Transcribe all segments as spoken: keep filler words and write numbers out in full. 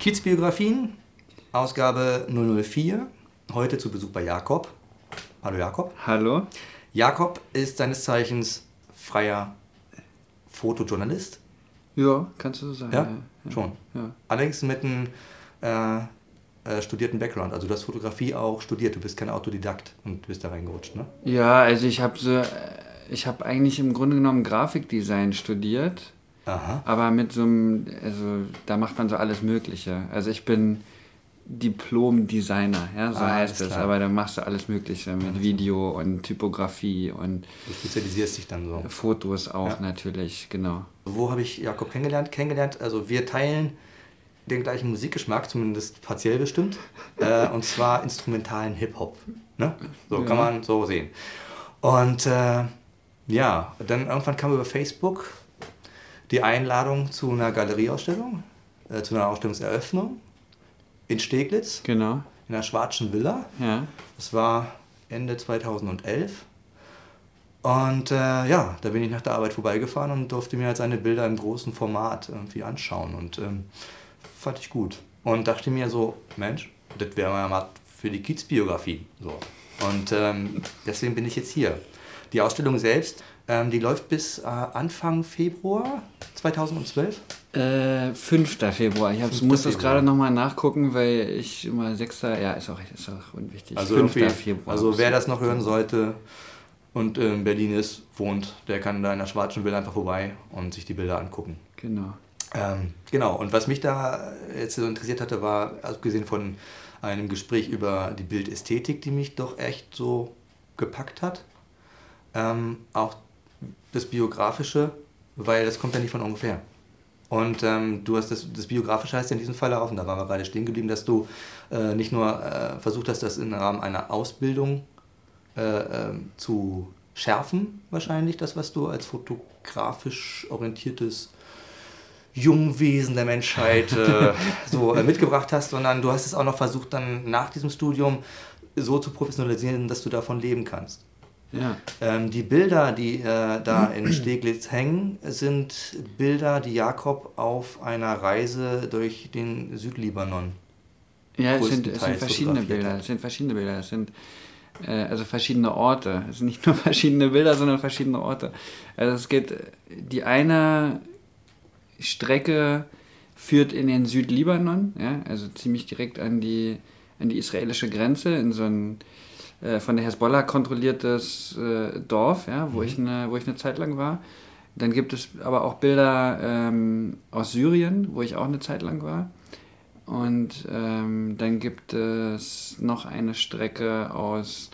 Kiez-Biografien, Ausgabe null null vier, heute zu Besuch bei Jakob. Hallo Jakob. Hallo. Jakob ist seines Zeichens freier Fotojournalist. Ja, kannst du so sagen. Ja, ja, ja. schon. Ja. Allerdings mit einem äh, äh, studierten Background. Also du hast Fotografie auch studiert, du bist kein Autodidakt und bist da reingerutscht, ne? Ja, also ich habe so, ich habe eigentlich im Grunde genommen Grafikdesign studiert. Aha. Aber mit so einem, also da macht man so alles Mögliche. Also ich bin Diplom-Designer, ja, so ah, heißt es. Klar. Aber da machst du alles Mögliche mit Video und Typografie und Du spezialisierst dich dann so. Fotos auch ja. natürlich, genau. Wo habe ich Jakob kennengelernt? Kennengelernt, also wir teilen den gleichen Musikgeschmack, zumindest partiell bestimmt, äh, und zwar instrumentalen Hip-Hop. Ne? So ja. kann man so sehen. Und äh, ja, dann irgendwann kam über Facebook die Einladung zu einer Galerieausstellung, äh, zu einer Ausstellungseröffnung in Steglitz, Genau. in der Schwarzen Villa. Ja. Das war Ende zweitausendelf. Und äh, ja, da bin ich nach der Arbeit vorbeigefahren und durfte mir halt seine Bilder im großen Format irgendwie anschauen. Und ähm, fand ich gut. Und dachte mir so, Mensch, das wäre mal was für die Kiez-Biografie. So. Und ähm, deswegen bin ich jetzt hier. Die Ausstellung selbst, ähm, die läuft bis äh, Anfang Februar zweitausendzwölf. Äh, fünfter Februar. Ich hab's, muss das gerade nochmal nachgucken, weil ich immer sechster Ja, ist auch, ist auch unwichtig. Also fünfter Februar. Also wer das noch hören sollte und in Berlin ist, wohnt, der kann da in der Schwarzen Villa einfach vorbei und sich die Bilder angucken. Genau. Ähm, genau, und was mich da jetzt so interessiert hatte, war, abgesehen von einem Gespräch über die Bildästhetik, die mich doch echt so gepackt hat, ähm, auch das Biografische, weil das kommt ja nicht von ungefähr. Und ähm, du hast das, das Biografische heißt ja in diesem Fall auch, und da waren wir gerade stehen geblieben, dass du äh, nicht nur äh, versucht hast, das im Rahmen einer Ausbildung äh, äh, zu schärfen, wahrscheinlich, das, was du als fotografisch orientiertes Jungwesen der Menschheit äh, so äh, mitgebracht hast, sondern du hast es auch noch versucht, dann nach diesem Studium so zu professionalisieren, dass du davon leben kannst. Ja. Ähm, die Bilder, die äh, da in Steglitz hängen, sind Bilder, die Jakob auf einer Reise durch den Südlibanon Ja, es sind, es sind größtenteils verschiedene fotografiert Bilder. hat. Es sind verschiedene Bilder. Es sind äh, also verschiedene Orte. Es sind nicht nur verschiedene Bilder, sondern verschiedene Orte. Also es geht, die eine Strecke führt in den Südlibanon, ja, also ziemlich direkt an die, an die israelische Grenze, in so ein äh, von der Hezbollah kontrolliertes äh, Dorf, ja, wo, mhm. ich eine, wo ich eine Zeit lang war. Dann gibt es aber auch Bilder ähm, aus Syrien, wo ich auch eine Zeit lang war. Und ähm, dann gibt es noch eine Strecke aus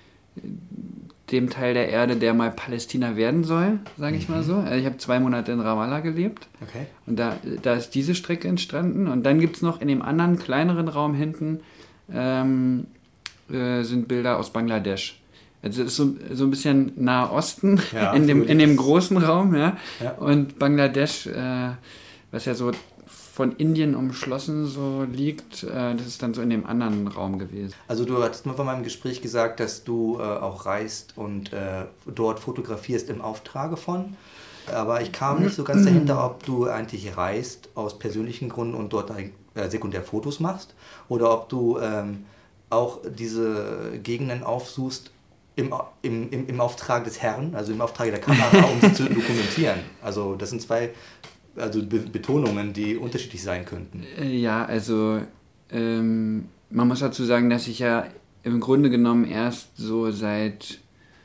dem Teil der Erde, der mal Palästina werden soll, sage ich mhm. mal so. Also ich habe zwei Monate in Ramallah gelebt. Okay. Und da, da ist diese Strecke entstanden. Und dann gibt es noch in dem anderen, kleineren Raum hinten ähm, äh, sind Bilder aus Bangladesch. Also es ist so, so ein bisschen Nahe Osten ja, in, dem, in dem großen Raum. Ja. Ja. Und Bangladesch, äh, was ja so von Indien umschlossen so liegt, äh, das ist dann so in dem anderen Raum gewesen. Also du hattest mal von meinem Gespräch gesagt, dass du äh, auch reist und äh, dort fotografierst im Auftrage von. Aber ich kam nicht so ganz dahinter, ob du eigentlich reist aus persönlichen Gründen und dort äh, sekundär Fotos machst oder ob du ähm, auch diese Gegenden aufsuchst im, im, im, im Auftrag des Herrn, also im Auftrag der Kamera, um sie zu dokumentieren. Also das sind zwei also Be- Betonungen, die unterschiedlich sein könnten. Ja, also ähm, man muss dazu sagen, dass ich ja im Grunde genommen erst so seit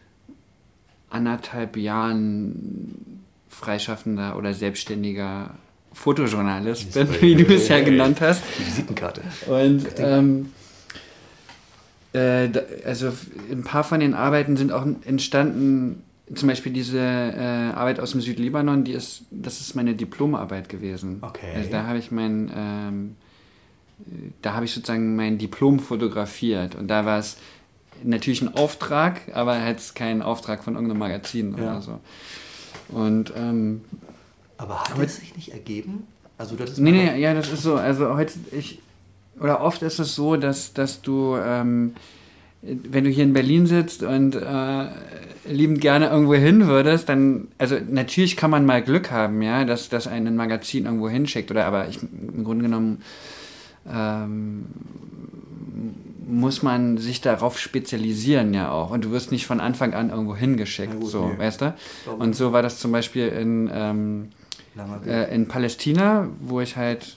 anderthalb Jahren freischaffender oder selbstständiger Fotojournalist bin, wie du es ja genannt hast. Die Visitenkarte. Und ähm, äh, da, also ein paar von den Arbeiten sind auch entstanden. Zum Beispiel diese äh, Arbeit aus dem Südlibanon, die ist, das ist meine Diplomarbeit gewesen. Okay. Also da habe ich mein, ähm, da habe ich sozusagen mein Diplom fotografiert und da war es natürlich ein Auftrag, aber jetzt kein Auftrag von irgendeinem Magazin ja. oder so. Und ähm, aber hat es sich nicht ergeben? Also das ist nee, nee, ja, das ist so. Also heute ich oder oft ist es so, dass dass du ähm, wenn du hier in Berlin sitzt und äh, liebend gerne irgendwo hin würdest, dann, also natürlich kann man mal Glück haben, ja, dass, dass einen ein Magazin irgendwo hinschickt, oder, aber ich, im Grunde genommen ähm, muss man sich darauf spezialisieren ja auch. Und du wirst nicht von Anfang an irgendwo hingeschickt, gut, so, nee. Weißt du? Und so war das zum Beispiel in, ähm, äh, in Palästina, wo ich halt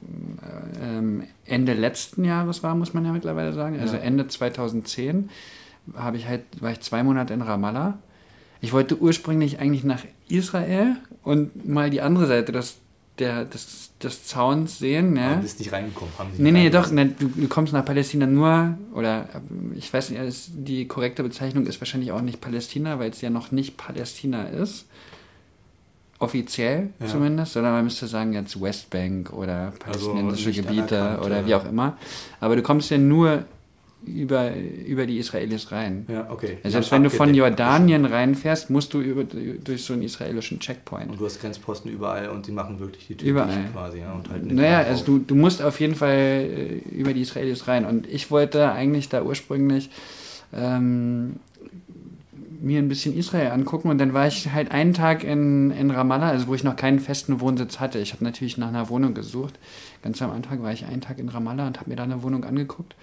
ähm, Ende letzten Jahres war, muss man ja mittlerweile sagen. Also ja. Ende zweitausendzehn habe ich halt, war ich zwei Monate in Ramallah. Ich wollte ursprünglich eigentlich nach Israel und mal die andere Seite des, der, des, des Zauns sehen. Ne? Du bist nicht reingekommen. Haben sie nee, nee, doch. Ne, du, du kommst nach Palästina nur, oder ich weiß nicht, die korrekte Bezeichnung ist wahrscheinlich auch nicht Palästina, weil es ja noch nicht Palästina ist. Offiziell ja. zumindest. Sondern man müsste sagen jetzt Westbank oder palästinensische also Gebiete oder wie auch immer. Aber du kommst ja nur über, über die Israelis rein. Ja, okay. Also selbst wenn du von Jordanien reinfährst, musst du über, durch so einen israelischen Checkpoint. Und du hast Grenzposten überall und die machen wirklich die Tür quasi. Ja, und halt naja, also du, du musst auf jeden Fall über die Israelis rein. Und ich wollte eigentlich da ursprünglich ähm, mir ein bisschen Israel angucken und dann war ich halt einen Tag in, in Ramallah, also wo ich noch keinen festen Wohnsitz hatte. Ich habe natürlich nach einer Wohnung gesucht. Ganz am Anfang war ich einen Tag in Ramallah und habe mir da eine Wohnung angeguckt.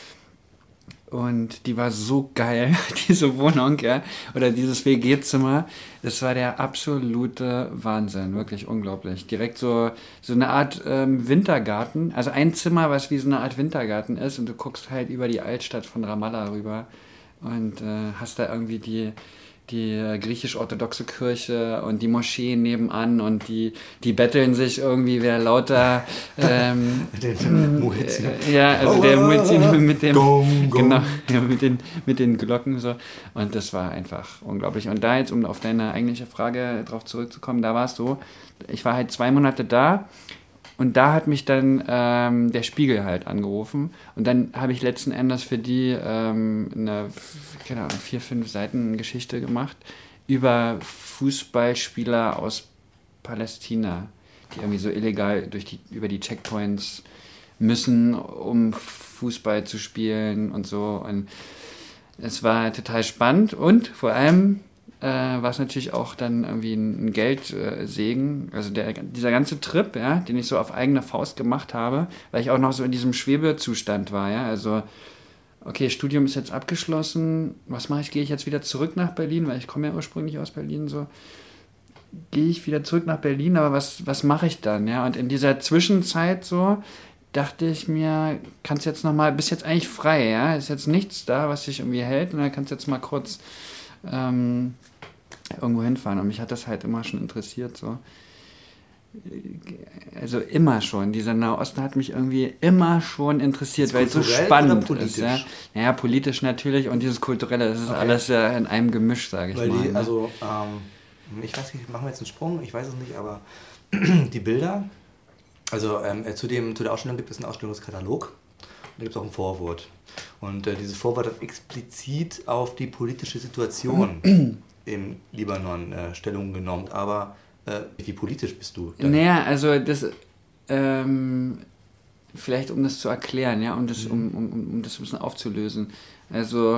Und die war so geil, diese Wohnung, ja, oder dieses W G-Zimmer. Das war der absolute Wahnsinn, wirklich unglaublich. Direkt so, so eine Art ähm, Wintergarten, also ein Zimmer, was wie so eine Art Wintergarten ist und du guckst halt über die Altstadt von Ramallah rüber und äh, hast da irgendwie die, die griechisch-orthodoxe Kirche und die Moschee nebenan und die, die betteln sich irgendwie, wer lauter ähm, den Muezzin. Äh, ja, also der Muezzin mit dem gong, gong. Genau, ja, mit den mit den Glocken so und das war einfach unglaublich. Und da jetzt, um auf deine eigentliche Frage drauf zurückzukommen, da war es so, ich war halt zwei Monate da und da hat mich dann ähm, der Spiegel halt angerufen und dann habe ich letzten Endes für die ähm, eine, keine Ahnung, vier, fünf Seiten Geschichte gemacht über Fußballspieler aus Palästina, die irgendwie so illegal durch die, über die Checkpoints müssen, um Fußball zu spielen und so. Und es war total spannend und vor allem äh, war es natürlich auch dann irgendwie ein, ein Geldsegen. Also der, dieser ganze Trip, ja, den ich so auf eigene Faust gemacht habe, weil ich auch noch so in diesem Schwebezustand war, ja, also okay, Studium ist jetzt abgeschlossen, was mache ich? Gehe ich jetzt wieder zurück nach Berlin, weil ich komme ja ursprünglich aus Berlin, so gehe ich wieder zurück nach Berlin, aber was, was mache ich dann, ja, und in dieser Zwischenzeit so dachte ich mir, kannst jetzt nochmal, bist jetzt eigentlich frei, ja, ist jetzt nichts da, was dich irgendwie hält und dann kannst du jetzt mal kurz ähm, irgendwo hinfahren und mich hat das halt immer schon interessiert, so. Also immer schon, dieser Nahosten hat mich irgendwie immer schon interessiert, weil es so spannend ist. Ja? Naja, politisch natürlich und dieses Kulturelle, das ist okay. Alles ja in einem Gemisch, sage ich weil mal. Die, ne? Also, ähm, ich weiß nicht, machen wir jetzt einen Sprung, ich weiß es nicht, aber die Bilder, also ähm, zu, dem, zu der Ausstellung gibt es einen Ausstellungskatalog und da gibt es auch ein Vorwort. Und äh, dieses Vorwort hat explizit auf die politische Situation im Libanon äh, Stellung genommen, aber wie politisch bist du? Dann? Naja, also das, ähm, vielleicht um das zu erklären, ja, um das, um, um, um das ein bisschen aufzulösen. Also,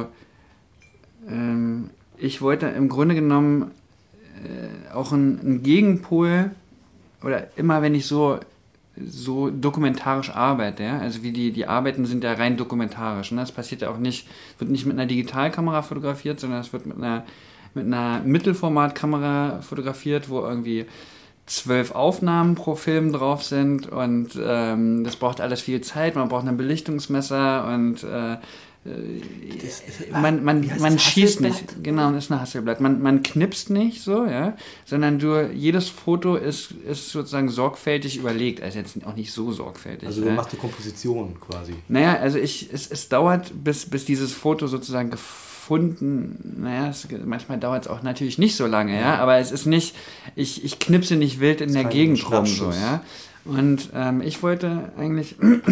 ähm, ich wollte im Grunde genommen äh, auch einen, einen Gegenpol, oder immer wenn ich so, so dokumentarisch arbeite, ja, also wie die, die Arbeiten sind ja rein dokumentarisch, ne? Das passiert ja auch nicht, wird nicht mit einer Digitalkamera fotografiert, sondern es wird mit einer mit einer Mittelformatkamera fotografiert, wo irgendwie zwölf Aufnahmen pro Film drauf sind und ähm, das braucht alles viel Zeit, man braucht ein Belichtungsmesser und äh, das, man, man, man schießt nicht, genau, das ist ein Hasselblatt, man, man knipst nicht so, ja, sondern du, jedes Foto ist, ist sozusagen sorgfältig überlegt, also jetzt auch nicht so sorgfältig. Also du ja. machst die Komposition quasi. Naja, also ich, es, es dauert, bis, bis dieses Foto sozusagen gefunden Gefunden, naja, es, manchmal dauert es auch natürlich nicht so lange, ja, aber es ist nicht, ich, ich knipse nicht wild in der Gegend rum, so, ja. Und ähm, ich wollte eigentlich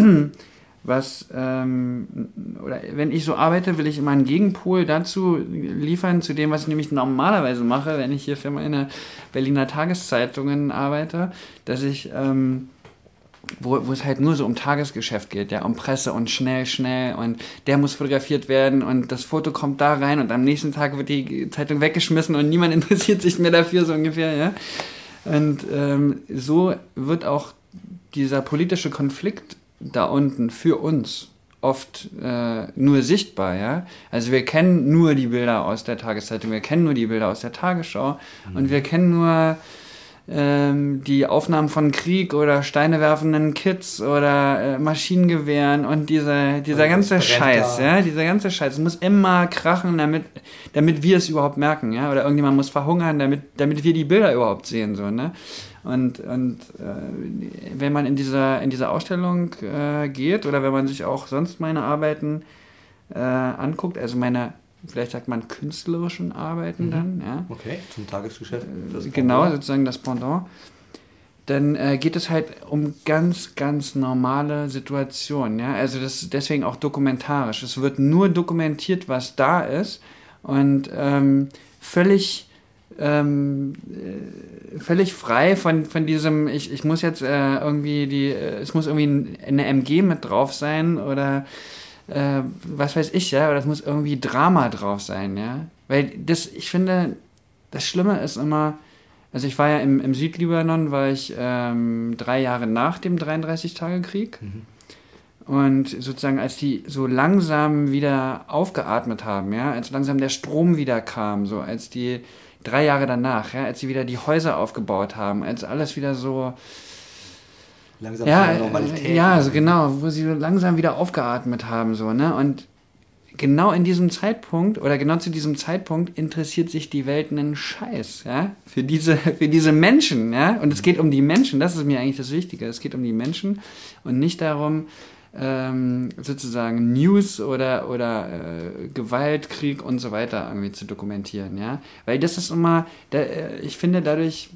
was, ähm, oder wenn ich so arbeite, will ich immer einen Gegenpol dazu liefern, zu dem, was ich nämlich normalerweise mache, wenn ich hier für meine Berliner Tageszeitungen arbeite, dass ich, ähm, Wo, wo es halt nur so um Tagesgeschäft geht, ja, um Presse und schnell, schnell und der muss fotografiert werden und das Foto kommt da rein und am nächsten Tag wird die Zeitung weggeschmissen und niemand interessiert sich mehr dafür, so ungefähr, ja. Und ähm, so wird auch dieser politische Konflikt da unten für uns oft äh, nur sichtbar, ja. Also wir kennen nur die Bilder aus der Tageszeitung, wir kennen nur die Bilder aus der Tagesschau mhm. und wir kennen nur ähm, die Aufnahmen von Krieg oder Steine werfenden Kids oder äh, Maschinengewehren und diese, dieser und ganze Scheiß, da. ja, dieser ganze Scheiß. Es muss immer krachen, damit, damit wir es überhaupt merken, ja. Oder irgendjemand muss verhungern, damit, damit wir die Bilder überhaupt sehen, so, ne. Und, und äh, wenn man in dieser, in dieser Ausstellung äh, geht oder wenn man sich auch sonst meine Arbeiten äh, anguckt, also meine, vielleicht sagt man künstlerischen Arbeiten mhm. dann, ja. Okay, zum Tagesgeschäft. Das genau, Pendant. Sozusagen das Pendant. Dann äh, geht es halt um ganz, ganz normale Situationen, ja. Also das ist deswegen auch dokumentarisch. Es wird nur dokumentiert, was da ist und ähm, völlig Ähm, völlig frei von, von diesem, ich, ich muss jetzt äh, irgendwie die, äh, es muss irgendwie eine M G mit drauf sein oder äh, was weiß ich, ja, oder es muss irgendwie Drama drauf sein, ja. Weil das, ich finde, das Schlimme ist immer, also ich war ja im, im Südlibanon, war ich ähm, drei Jahre nach dem dreiunddreißig-Tage-Krieg mhm. und sozusagen als die so langsam wieder aufgeatmet haben, ja, als langsam der Strom wieder kam, so als die drei Jahre danach, ja, als sie wieder die Häuser aufgebaut haben, als alles wieder so langsam ja, wieder Normalität. Ja, so genau, wo sie langsam wieder aufgeatmet haben, so, ne? Und genau in diesem Zeitpunkt oder genau zu diesem Zeitpunkt interessiert sich die Welt einen Scheiß, ja, für diese, für diese Menschen, ja. Und es geht um die Menschen, das ist mir eigentlich das Wichtige. Es geht um die Menschen und nicht darum, Ähm, sozusagen News oder, oder äh, Gewalt, Krieg und so weiter irgendwie zu dokumentieren, ja, weil das ist immer, da, äh, ich finde dadurch,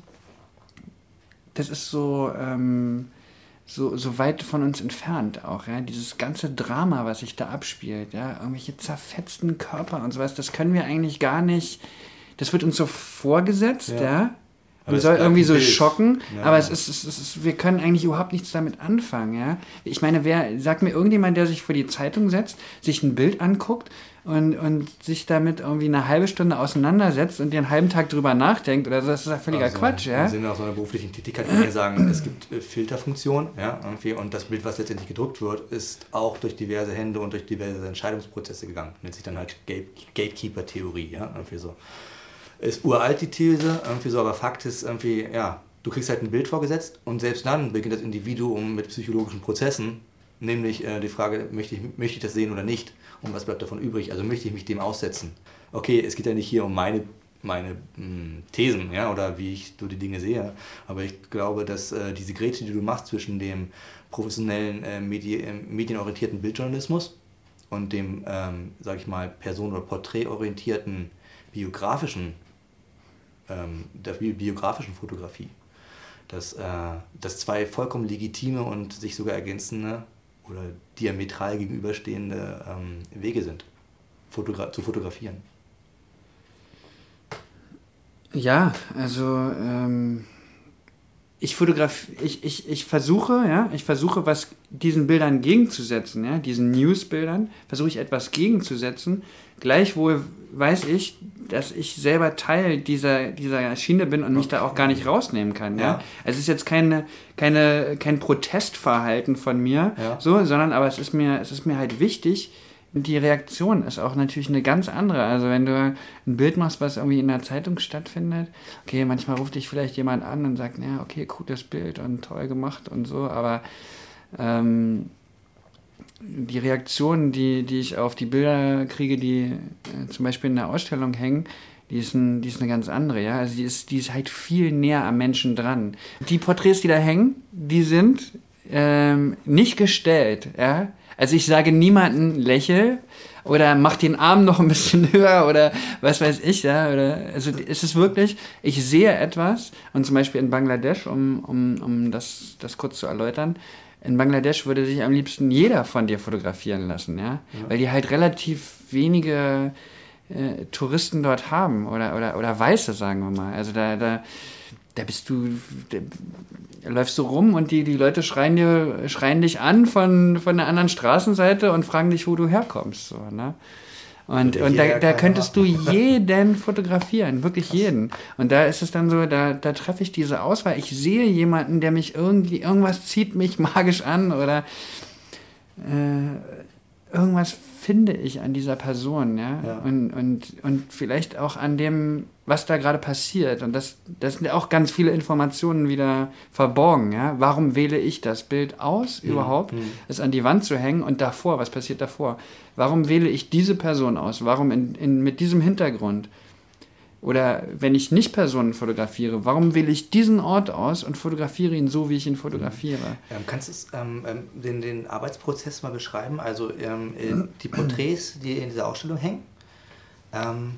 das ist so, ähm, so, so weit von uns entfernt auch, ja, dieses ganze Drama, was sich da abspielt, ja, irgendwelche zerfetzten Körper und sowas, das können wir eigentlich gar nicht, das wird uns so vorgesetzt, ja, ja? Man soll irgendwie so schocken, ja. aber es ist, es, ist, es ist, wir können eigentlich überhaupt nichts damit anfangen, ja. Ich meine, wer, sagt mir irgendjemand, der sich vor die Zeitung setzt, sich ein Bild anguckt und, und sich damit irgendwie eine halbe Stunde auseinandersetzt und den halben Tag drüber nachdenkt oder so, das ist ja völliger also, Quatsch, ja. Im Sinne auch so einer beruflichen Tätigkeit kann ich sagen, es gibt äh, Filterfunktionen, ja, irgendwie, und das Bild, was letztendlich gedruckt wird, ist auch durch diverse Hände und durch diverse Entscheidungsprozesse gegangen. Nennt sich dann halt Gate, Gatekeeper-Theorie, ja, irgendwie so. Ist uralt die These, irgendwie so, aber Fakt ist irgendwie, ja, du kriegst halt ein Bild vorgesetzt und selbst dann beginnt das Individuum mit psychologischen Prozessen, nämlich äh, die Frage, möchte ich, möchte ich das sehen oder nicht und was bleibt davon übrig, also möchte ich mich dem aussetzen. Okay, es geht ja nicht hier um meine, meine mh, Thesen, ja, oder wie ich so die Dinge sehe, aber ich glaube, dass äh, diese Grätsche, die du machst zwischen dem professionellen, äh, Medi- äh, medienorientierten Bildjournalismus und dem, ähm, sag ich mal, person- oder porträtorientierten biografischen der biografischen Fotografie, dass äh, das zwei vollkommen legitime und sich sogar ergänzende oder diametral gegenüberstehende ähm, Wege sind, fotogra- zu fotografieren. Ja, also ähm, ich fotografiere, ich, ich, ich versuche, ja, ich versuche, was diesen Bildern gegenzusetzen, ja, diesen Newsbildern, versuche ich etwas gegenzusetzen. Gleichwohl weiß ich, dass ich selber Teil dieser, dieser Schiene bin und mich okay. da auch gar nicht rausnehmen kann. Ja? Ja. Es ist jetzt keine, keine, kein Protestverhalten von mir, ja. so, sondern aber es ist mir, es ist mir halt wichtig, die Reaktion ist auch natürlich eine ganz andere. Also wenn du ein Bild machst, was irgendwie in der Zeitung stattfindet, okay, manchmal ruft dich vielleicht jemand an und sagt, ja, okay, cooles Bild und toll gemacht und so, aber ähm, die Reaktionen, die, die ich auf die Bilder kriege, die äh, zum Beispiel in der Ausstellung hängen, die ist, ein, die ist eine ganz andere, ja. Also die ist, die ist halt viel näher am Menschen dran. Die Porträts, die da hängen, die sind ähm, nicht gestellt, ja. Also ich sage niemanden lächel oder mach den Arm noch ein bisschen höher oder was weiß ich, ja. Oder, also es ist wirklich, ich sehe etwas und zum Beispiel in Bangladesch, um, um, um das, das kurz zu erläutern, in Bangladesch würde sich am liebsten jeder von dir fotografieren lassen, ja, ja. Weil die halt relativ wenige äh, Touristen dort haben oder, oder, oder Weiße, sagen wir mal. Also da, da, da bist du, da läufst du rum und die, die Leute schreien dir, schreien dich an von, von der anderen Straßenseite und fragen dich, wo du herkommst, so, ne? Und, und da, da könntest du jeden fotografieren, wirklich jeden. Und da ist es dann so, da, da treffe ich diese Auswahl. Ich sehe jemanden, der mich irgendwie, irgendwas zieht mich magisch an oder äh, irgendwas finde ich an dieser Person, ja, Ja. Und, und, und vielleicht auch an dem, was da gerade passiert. Und das, das sind ja auch ganz viele Informationen wieder verborgen, ja. Warum wähle ich das Bild aus Mhm. überhaupt, Mhm. es an die Wand zu hängen und davor, was passiert davor? Warum wähle ich diese Person aus? Warum in, in, mit diesem Hintergrund? Oder wenn ich nicht Personen fotografiere, warum wähle ich diesen Ort aus und fotografiere ihn so, wie ich ihn fotografiere? Ähm, kannst du es, ähm, ähm, den, den Arbeitsprozess mal beschreiben? Also ähm, äh, die Porträts, die in dieser Ausstellung hängen. Ähm,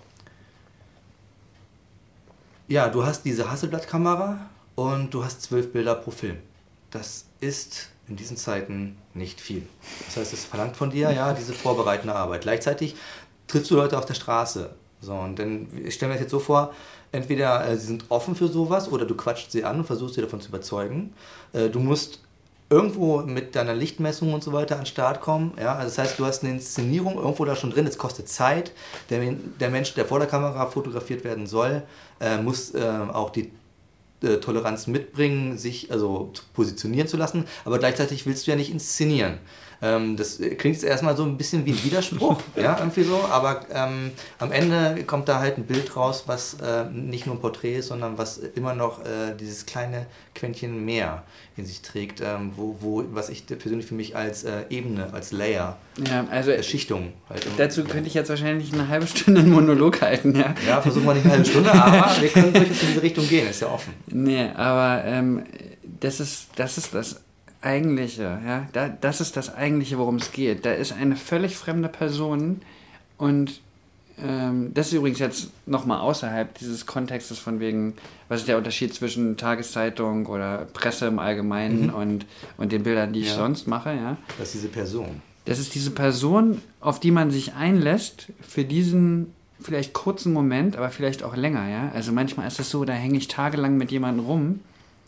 ja, du hast diese Hasselblad-Kamera und du hast zwölf Bilder pro Film. Das ist in diesen Zeiten nicht viel. Das heißt, es verlangt von dir ja diese vorbereitende Arbeit. Gleichzeitig triffst du Leute auf der Straße. So, und dann, ich stelle mir das jetzt so vor, entweder äh, sie sind offen für sowas oder du quatscht sie an und versuchst sie davon zu überzeugen. Äh, du musst irgendwo mit deiner Lichtmessung und so weiter an den Start kommen. Ja? Also das heißt, du hast eine Inszenierung irgendwo da schon drin, es kostet Zeit. Der, der Mensch, der vor der Kamera fotografiert werden soll, äh, muss äh, auch die äh, Toleranz mitbringen, sich also positionieren zu lassen, aber gleichzeitig willst du ja nicht inszenieren. Ähm, das klingt jetzt erstmal so ein bisschen wie ein Widerspruch, ja, irgendwie so, aber ähm, am Ende kommt da halt ein Bild raus, was äh, nicht nur ein Porträt ist, sondern was immer noch äh, dieses kleine Quäntchen mehr in sich trägt, ähm, wo, wo, was ich persönlich für mich als äh, Ebene, als Layer, Ja, also äh, Schichtung halt. dazu könnte ich jetzt wahrscheinlich eine halbe Stunde einen Monolog halten, ja. Ja, versuchen wir nicht eine halbe Stunde, aber wir können durchaus in diese Richtung gehen, ist ja offen. Nee, aber ähm, das ist, das ist das Eigentliche, ja. Da, das ist das Eigentliche, worum es geht. Da ist eine völlig fremde Person und ähm, das ist übrigens jetzt nochmal außerhalb dieses Kontextes von wegen, was ist der Unterschied zwischen Tageszeitung oder Presse im Allgemeinen Mhm. und, und den Bildern, die ich Ja. sonst mache, ja. Das ist diese Person. Das ist diese Person, auf die man sich einlässt für diesen vielleicht kurzen Moment, aber vielleicht auch länger, ja. Also manchmal ist es so, da hänge ich tagelang mit jemandem rum,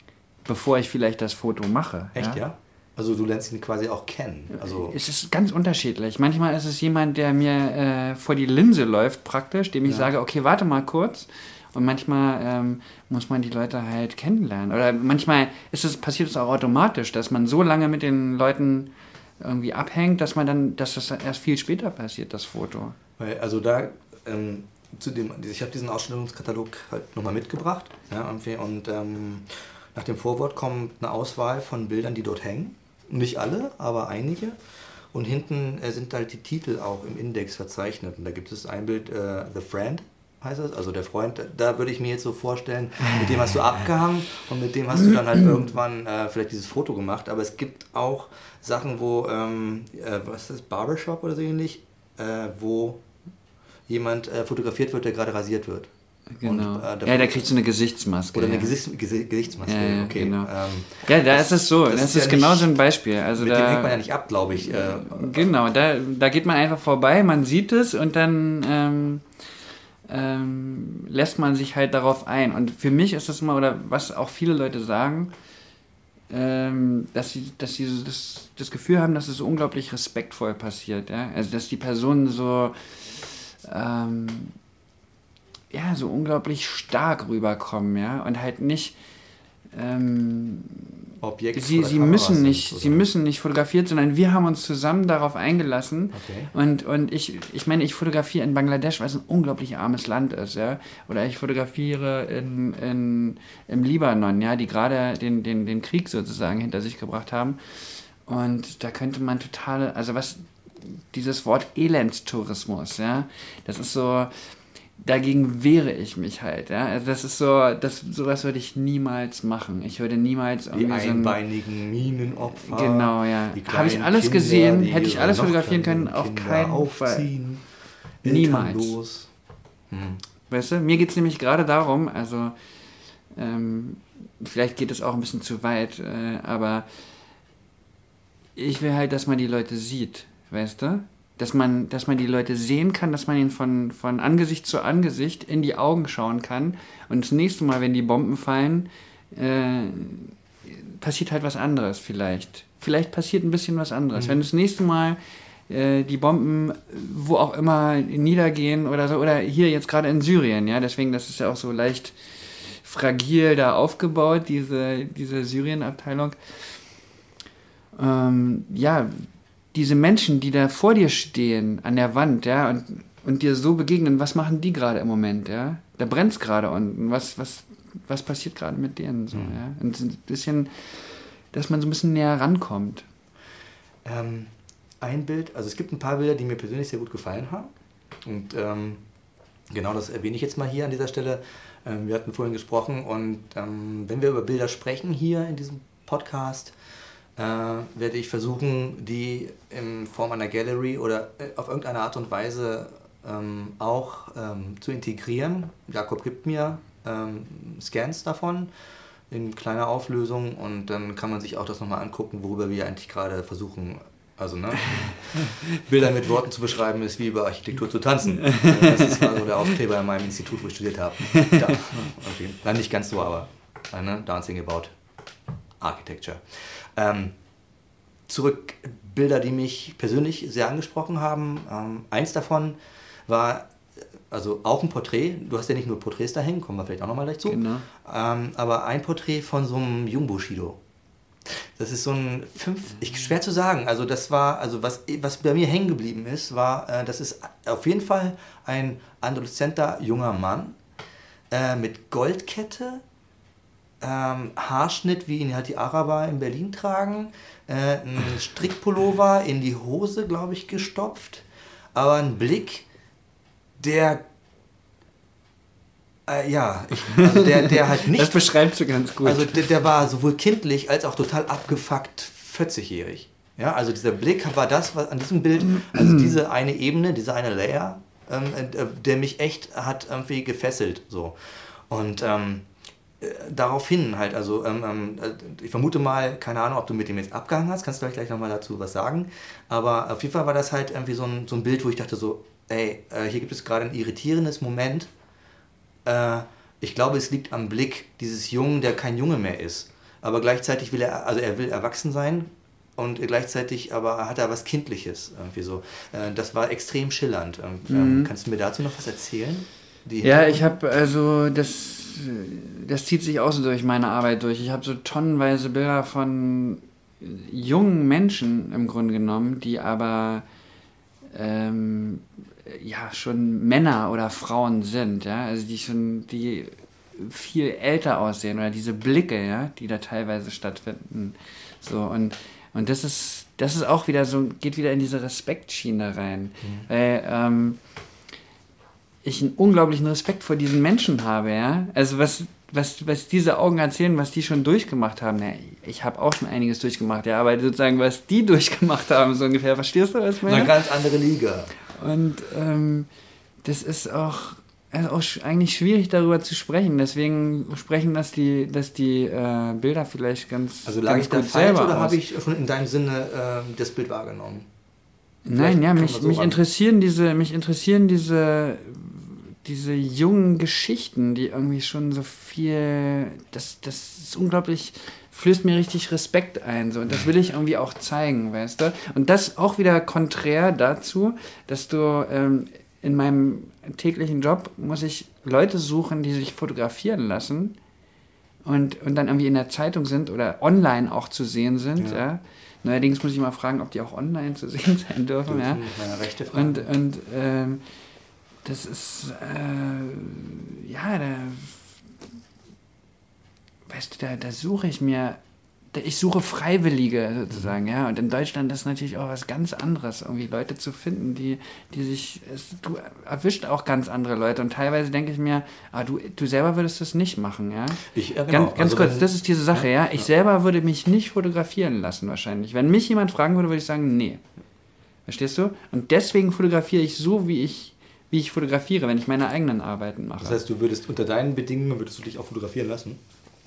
bevor ich vielleicht das Foto mache. Echt, ja? ja? Also du lernst ihn quasi auch kennen. Also Es ist ganz unterschiedlich. Manchmal ist es jemand, der mir äh, vor die Linse läuft praktisch, dem ich Ja. sage, okay, warte mal kurz. Und manchmal ähm, muss man die Leute halt kennenlernen. Oder manchmal ist es, passiert es auch automatisch, dass man so lange mit den Leuten irgendwie abhängt, dass man dann, dass das erst viel später passiert, das Foto. Weil, also da, ähm, zu dem, ich habe diesen Ausstellungskatalog halt nochmal mitgebracht. Ja, irgendwie, und ähm, nach dem Vorwort kommt eine Auswahl von Bildern, die dort hängen. Nicht alle, aber einige. Und hinten äh, sind halt die Titel auch im Index verzeichnet. Und da gibt es ein Bild, äh, The Friend heißt es, also der Freund. Da würde ich mir jetzt so vorstellen, mit dem hast du abgehangen und mit dem hast du dann halt irgendwann äh, vielleicht dieses Foto gemacht. Aber es gibt auch Sachen, wo, ähm, äh, was ist das, Barbershop oder so ähnlich, äh, wo jemand äh, fotografiert wird, der gerade rasiert wird. Genau. Und, äh, der ja, der kriegt so eine Gesichtsmaske. Oder eine ja. Gesichts Gesicht Gesichtsmaske, Ja, ja, okay. genau. Ähm, Ja, da das- ist es so. das Das, ist ist, ja genau nicht- so ein Beispiel. Also mit da, dem hängt man ja nicht ab, glaube ich. Äh, Genau, da, da geht man einfach vorbei, man sieht es und dann ähm, ähm, lässt man sich halt darauf ein. Und für mich ist das immer, oder was auch viele Leute sagen, ähm, dass sie, dass sie so das, das Gefühl haben, dass es so unglaublich respektvoll passiert. Ja? Also dass die Personen so ähm, ja, so unglaublich stark rüberkommen, ja, und halt nicht ähm, Objekt sie, vor der sie Kamera müssen sind, nicht, oder? sie müssen nicht fotografiert, sondern wir haben uns zusammen darauf eingelassen. Okay. Und, und ich, ich meine, ich fotografiere in Bangladesch, weil es ein unglaublich armes Land ist, ja. Oder ich fotografiere in, in, im Libanon, ja, die gerade den, den, den Krieg sozusagen hinter sich gebracht haben. Und da könnte man total, also was, dieses Wort Elendstourismus, ja, das ist so, dagegen wehre ich mich halt, ja. Also das ist so, das, sowas würde ich niemals machen. Ich würde niemals Die irgendwie so ein, einbeinigen Minenopfer. Genau, ja. die Habe ich kleinen alles Kinder, gesehen, die hätte ich ihre alles noch fotografieren können, kleineren auf Kinder keinen Fall. aufziehen, Niemals. elternlos. Hm. Weißt du, mir geht es nämlich gerade darum, also ähm, vielleicht geht es auch ein bisschen zu weit, äh, aber ich will halt, dass man die Leute sieht, weißt du? Dass man, dass man die Leute sehen kann, dass man ihnen von, von Angesicht zu Angesicht in die Augen schauen kann. Und das nächste Mal, wenn die Bomben fallen, äh, passiert halt was anderes vielleicht. Vielleicht passiert ein bisschen was anderes. Mhm. Wenn das nächste Mal äh, die Bomben wo auch immer niedergehen oder so, oder hier jetzt gerade in Syrien, ja, deswegen, das ist ja auch so leicht fragil da aufgebaut, diese, diese Syrien-Abteilung. Ähm, ja, diese Menschen, die da vor dir stehen, an der Wand, ja, und, und dir so begegnen, was machen die gerade im Moment, ja? Da brennt es gerade unten, was, was, was passiert gerade mit denen, so, mhm. ja? Und ein bisschen, dass man so ein bisschen näher rankommt. Ähm, ein Bild, also es gibt ein paar Bilder, die mir persönlich sehr gut gefallen haben. Und ähm, genau das erwähne ich jetzt mal hier an dieser Stelle. Ähm, wir hatten vorhin gesprochen und ähm, wenn wir über Bilder sprechen hier in diesem Podcast, äh, werde ich versuchen, die in Form einer Gallery oder auf irgendeine Art und Weise ähm, auch ähm, zu integrieren. Jakob gibt mir ähm, Scans davon in kleiner Auflösung und dann kann man sich auch das nochmal angucken, worüber wir eigentlich gerade versuchen, also ne, Bilder mit Worten zu beschreiben, ist wie über Architektur zu tanzen. Das ist war so der Aufkleber in meinem Institut, wo ich studiert habe. Da, okay. Nein, nicht ganz so, aber ne, Dancing About Architecture. Ähm, zurück, Bilder, die mich persönlich sehr angesprochen haben. Ähm, eins davon war also auch ein Porträt. Du hast ja nicht nur Porträts da hängen, kommen wir vielleicht auch nochmal gleich zu. Genau. Ähm, aber ein Porträt von so einem Jung Bushido. Das ist so ein fünf, ich, schwer zu sagen. Also das war, also was, was bei mir hängen geblieben ist, war, äh, das ist auf jeden Fall ein adoleszenter junger Mann äh, mit Goldkette, ähm, Haarschnitt, wie ihn halt die Araber in Berlin tragen, äh, ein Strickpullover in die Hose, glaube ich, gestopft, aber ein Blick, der Äh, ja, ich, also der, der halt nicht... Das beschreibst du ganz gut. Also der, der war sowohl kindlich als auch total abgefuckt vierzigjährig. Ja, also dieser Blick war das, was an diesem Bild, also diese eine Ebene, dieser eine Layer, ähm, äh, der mich echt hat irgendwie gefesselt. So. Und ähm, äh, daraufhin halt, also ähm, äh, ich vermute mal, keine Ahnung, ob du mit dem jetzt abgehangen hast, kannst du vielleicht gleich nochmal dazu was sagen. Aber auf jeden Fall war das halt irgendwie so ein, so ein Bild, wo ich dachte so, ey, äh, hier gibt es gerade ein irritierendes Moment. Ich glaube, es liegt am Blick dieses Jungen, der kein Junge mehr ist. Aber gleichzeitig will er, also er will erwachsen sein und gleichzeitig aber hat er was Kindliches irgendwie so. Das war extrem schillernd. Mhm. Kannst du mir dazu noch was erzählen? Die ja, ich habe also das, das zieht sich auch so durch meine Arbeit durch. Ich habe so tonnenweise Bilder von jungen Menschen im Grunde genommen, die aber ähm, ja schon Männer oder Frauen sind, ja, also die schon, die viel älter aussehen oder diese Blicke, ja, die da teilweise stattfinden, so und und das ist das ist auch wieder so, geht wieder in diese Respektschiene rein, mhm. weil ähm, ich einen unglaublichen Respekt vor diesen Menschen habe, ja, also was was was diese Augen erzählen, was die schon durchgemacht haben, ja, ich habe auch schon einiges durchgemacht, ja, aber sozusagen was die durchgemacht haben, so ungefähr, verstehst du, was ich meine? Eine ganz andere Liga. Und ähm, das ist auch, also auch eigentlich schwierig darüber zu sprechen. Deswegen sprechen das die, dass die äh, Bilder vielleicht ganz Also lag ganz ich da falsch oder habe ich schon in deinem Sinne äh, das Bild wahrgenommen? Nein, ja, mich, so mich interessieren diese, mich interessieren diese, diese jungen Geschichten, die irgendwie schon so viel, das, das ist unglaublich, flößt mir richtig Respekt ein, so, und das will ich irgendwie auch zeigen, weißt du? Und das auch wieder konträr dazu, dass du ähm, in meinem täglichen Job muss ich Leute suchen, die sich fotografieren lassen und, und dann irgendwie in der Zeitung sind oder online auch zu sehen sind, ja. ja? Neuerdings muss ich mal fragen, ob die auch online zu sehen sein dürfen, ja? Meine rechte Frage. Und, und ähm, das ist, äh, ja, da weißt du, da, da suche ich mir, da, ich suche Freiwillige sozusagen, mhm. ja, und in Deutschland ist natürlich auch was ganz anderes, irgendwie Leute zu finden, die, die sich, es, du erwischt auch ganz andere Leute und teilweise denke ich mir, ah, du, du selber würdest das nicht machen, ja. Ich, ja, genau. Ganz, ganz also kurz, wenn, das ist diese Sache, ja, ja. ich ja. selber würde mich nicht fotografieren lassen wahrscheinlich. Wenn mich jemand fragen würde, würde ich sagen, nee. Verstehst du? Und deswegen fotografiere ich so, wie ich wie ich fotografiere, wenn ich meine eigenen Arbeiten mache. Das heißt, du würdest unter deinen Bedingungen, würdest du dich auch fotografieren lassen?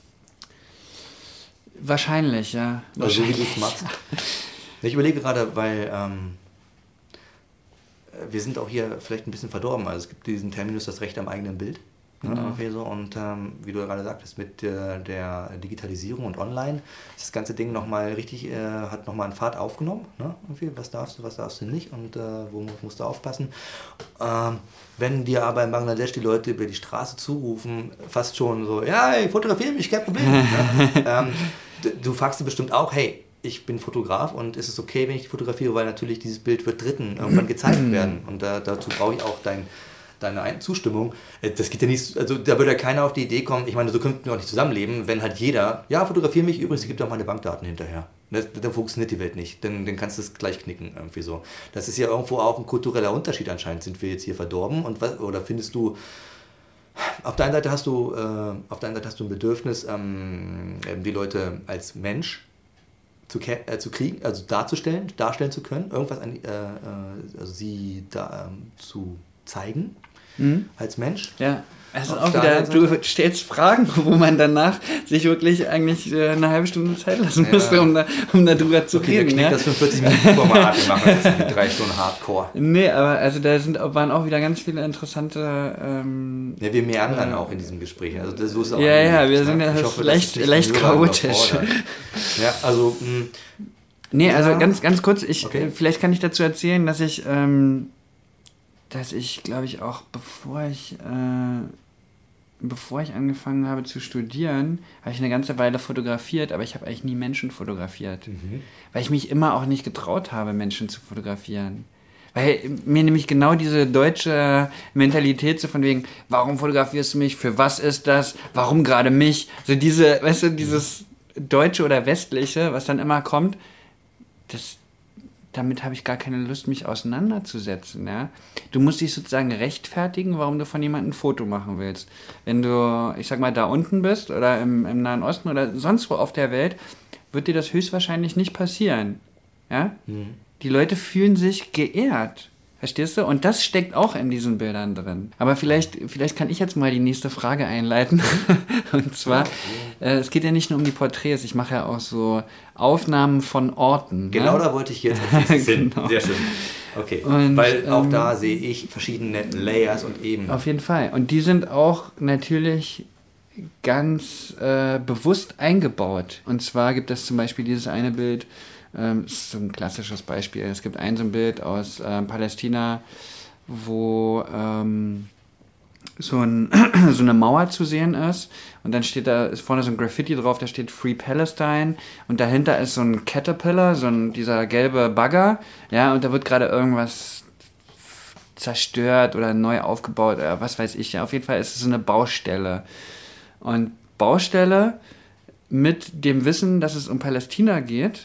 Wahrscheinlich, ja. Also Wahrscheinlich. So wie du es machst. Ich überlege gerade, weil ähm, wir sind auch hier vielleicht ein bisschen verdorben. Also es gibt diesen Terminus, das Recht am eigenen Bild. Genau. Ne, so. Und ähm, wie du gerade sagtest, mit der, der Digitalisierung und online ist das ganze Ding nochmal richtig, äh, hat nochmal einen Fahrt aufgenommen. Ne? Was darfst du, was darfst du nicht und äh, wo musst du aufpassen. Ähm, wenn dir aber in Bangladesch die Leute über die Straße zurufen, fast schon so, ja, ich fotografiere mich, kein Problem. ne? ähm, du, du fragst sie bestimmt auch, hey, ich bin Fotograf und es ist okay, wenn ich fotografiere, weil natürlich dieses Bild wird Dritten irgendwann gezeigt werden. Und da, dazu brauche ich auch dein, deine Zustimmung. Das geht ja nicht, also da würde ja keiner auf die Idee kommen, ich meine, so könnten wir auch nicht zusammenleben, wenn halt jeder, ja, fotografiere mich, übrigens, gib doch meine Bankdaten hinterher. Dann funktioniert die Welt nicht, dann, dann kannst du es gleich knicken, irgendwie so. Das ist ja irgendwo auch ein kultureller Unterschied anscheinend. Sind wir jetzt hier verdorben und was, oder findest du, auf der einen Seite hast du, äh, auf der einen Seite hast du ein Bedürfnis, ähm, die Leute als Mensch zu, äh, zu kriegen, also darzustellen, darstellen zu können, irgendwas an, äh, äh, also sie da, ähm, zu zeigen mhm. als Mensch. Ja. Also auch wieder, du stellst Fragen, wo man danach sich wirklich eigentlich äh, eine halbe Stunde Zeit lassen ja. müsste, um, da, um darüber zu okay, reden. Okay, ja? Das fünfundvierzig Minuten Format, wir machen das mit drei Stunden Hardcore. Nee, aber also da sind, waren auch wieder ganz viele interessante... Ähm, ja, wir meandern äh, auch in diesem Gespräch. Also das, so ist auch ja, ja, wir sind ja hoffe, leicht, leicht chaotisch. Ja, also... Mh, nee, ja. also ganz, ganz kurz, ich, okay. vielleicht kann ich dazu erzählen, dass ich... Ähm, dass ich, glaube ich, auch bevor ich, äh, bevor ich angefangen habe zu studieren, habe ich eine ganze Weile fotografiert, aber ich habe eigentlich nie Menschen fotografiert. Mhm. Weil ich mich immer auch nicht getraut habe, Menschen zu fotografieren. Weil mir nämlich genau diese deutsche Mentalität so von wegen, warum fotografierst du mich, für was ist das, warum gerade mich, so diese, weißt du, dieses Deutsche oder Westliche, was dann immer kommt, das damit habe ich gar keine Lust, mich auseinanderzusetzen. Ja? Du musst dich sozusagen rechtfertigen, warum du von jemandem ein Foto machen willst. Wenn du, ich sag mal, da unten bist oder im, im Nahen Osten oder sonst wo auf der Welt, wird dir das höchstwahrscheinlich nicht passieren. Ja? Mhm. Die Leute fühlen sich geehrt. Verstehst du? Und das steckt auch in diesen Bildern drin. Aber vielleicht, vielleicht kann ich jetzt mal die nächste Frage einleiten. Und zwar, äh, es geht ja nicht nur um die Porträts, ich mache ja auch so Aufnahmen von Orten. Genau, ne? Da wollte ich jetzt als nächstes hin. Genau. Sehr schön. Okay, und, weil auch ähm, da sehe ich verschiedene Layers und Ebenen. Auf jeden Fall. Und die sind auch natürlich ganz äh, bewusst eingebaut. Und zwar gibt es zum Beispiel dieses eine Bild, Ähm, das ist so ein klassisches Beispiel. Es gibt ein so ein Bild aus ähm, Palästina, wo ähm, so, ein, so eine Mauer zu sehen ist und dann steht da, ist vorne so ein Graffiti drauf, da steht Free Palestine und dahinter ist so ein Caterpillar, so ein, dieser gelbe Bagger, ja, und da wird gerade irgendwas zerstört oder neu aufgebaut oder was weiß ich, ja, auf jeden Fall ist es so eine Baustelle. Und Baustelle mit dem Wissen, dass es um Palästina geht,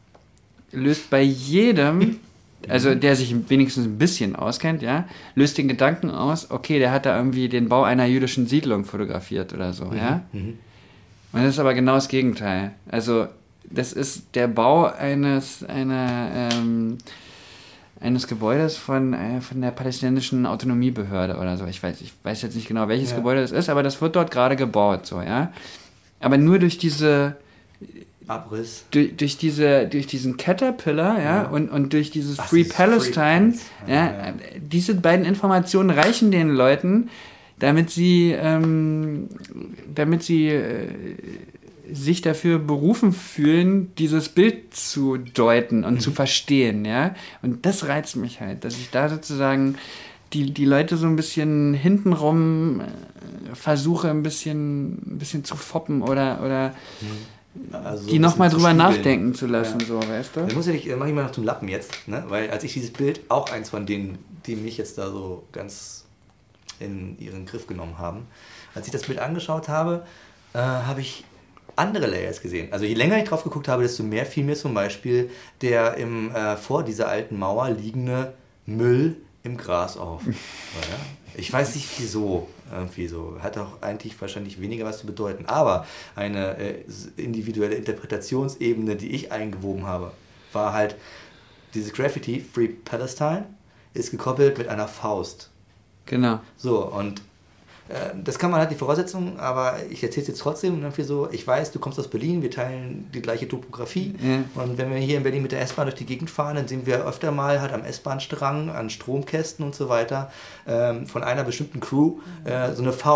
löst bei jedem, also der sich wenigstens ein bisschen auskennt, ja, löst den Gedanken aus, okay, der hat da irgendwie den Bau einer jüdischen Siedlung fotografiert oder so, mhm. ja. Und das ist aber genau das Gegenteil. Also das ist der Bau eines, einer, ähm, eines Gebäudes von, äh, von der palästinensischen Autonomiebehörde oder so. Ich weiß, ich weiß jetzt nicht genau, welches ja. Gebäude das ist, aber das wird dort gerade gebaut, so, ja. Aber nur durch diese Abriss. Durch, durch, diese, durch diesen Caterpillar, ja, ja. Und, und durch dieses Was Free Palestine, Free ja, ja, diese beiden Informationen reichen den Leuten, damit sie, ähm, damit sie äh, sich dafür berufen fühlen, dieses Bild zu deuten und mhm. zu verstehen, ja. Und das reizt mich halt, dass ich da sozusagen die, die Leute so ein bisschen hintenrum äh, versuche, ein bisschen, ein bisschen zu foppen oder, oder mhm. Also die nochmal drüber nachdenken zu lassen, ja. so, weißt du? Das muss ja nicht, mach ich mal noch zum Lappen jetzt, ne? Weil als ich dieses Bild, auch eins von denen, die mich jetzt da so ganz in ihren Griff genommen haben, als ich das Bild angeschaut habe, äh, habe ich andere Layers gesehen. Also je länger ich drauf geguckt habe, desto mehr fiel mir zum Beispiel der im, äh, vor dieser alten Mauer liegende Müll im Gras auf. Ja? Ich weiß nicht wieso, irgendwie so. Hat auch eigentlich wahrscheinlich weniger was zu bedeuten. Aber eine äh, individuelle Interpretationsebene, die ich eingewoben habe, war halt dieses Graffiti, Free Palestine, ist gekoppelt mit einer Faust. Genau. So, und äh, das kann man halt die Voraussetzungen, aber ich erzähle es jetzt trotzdem irgendwie so, ich weiß, du kommst aus Berlin, wir teilen die gleiche Topografie ja. Und wenn wir hier in Berlin mit der S-Bahn durch die Gegend fahren, dann sehen wir öfter mal halt am S-Bahn-Strang, an Stromkästen und so weiter, ähm, von einer bestimmten Crew äh, so eine Faust.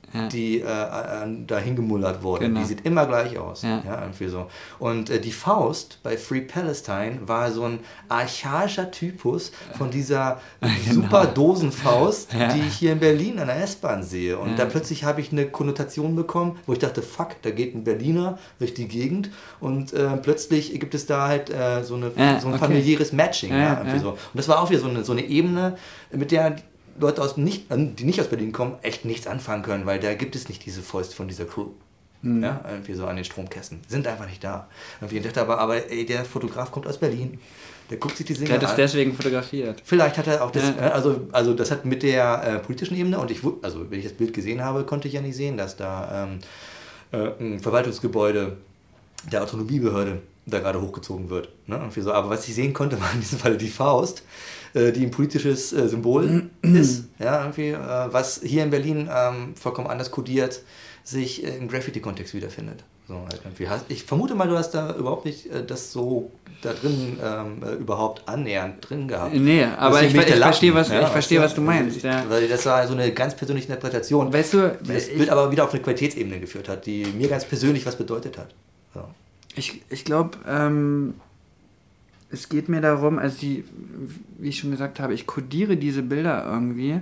ja. die äh, äh, dahin gemullert wurde. Genau. Die sieht immer gleich aus. Ja. Ja, irgendwie so. Und äh, die Faust bei Free Palestine war so ein archaischer Typus von dieser Genau. super Dosenfaust, Ja. die ich hier in Berlin an der S-Bahn sehe. Und Ja. da plötzlich habe ich eine Konnotation bekommen, wo ich dachte, fuck, da geht ein Berliner durch die Gegend und äh, plötzlich gibt es da halt äh, so, eine, Ja, so ein okay. familiäres Matching. Ja, Ja, ja. irgendwie so. Und das war auch wieder so eine, so eine Ebene, mit der Leute, aus nicht, die nicht aus Berlin kommen, echt nichts anfangen können, weil da gibt es nicht diese Fäuste von dieser Crew. Mhm. Ja, irgendwie so an den Stromkästen. Sind einfach nicht da. Irgendwie, ich dachte aber, aber ey, der Fotograf kommt aus Berlin. Der guckt sich die Dinge Der hat es an. deswegen fotografiert. Vielleicht hat er auch das, Ja. äh, also, also das hat mit der äh, politischen Ebene, und ich, wu- also wenn ich das Bild gesehen habe, konnte ich ja nicht sehen, dass da ähm, äh, ein Verwaltungsgebäude der Autonomiebehörde da gerade hochgezogen wird. Ne? Irgendwie so. Aber was ich sehen konnte, war in diesem Fall die Faust, äh, die ein politisches äh, Symbol ist, ja, irgendwie, äh, was hier in Berlin ähm, vollkommen anders kodiert, sich äh, im Graffiti-Kontext wiederfindet. So, halt irgendwie. Hast- Ich vermute mal, du hast da überhaupt nicht äh, das so da drin ähm, äh, überhaupt annähernd drin gehabt. Nee, aber Deswegen ich, bin ich, der verstehe, Lappen, was, ja, ich verstehe, weißt was du du? meinst. Ich, Ja. Weil das war so eine ganz persönliche Interpretation, Weißt du, die das ich- Bild aber wieder auf eine Qualitätsebene geführt hat, die mir ganz persönlich was bedeutet hat. So. Ich, ich glaube, ähm, es geht mir darum, also die, wie ich schon gesagt habe, ich kodiere diese Bilder irgendwie,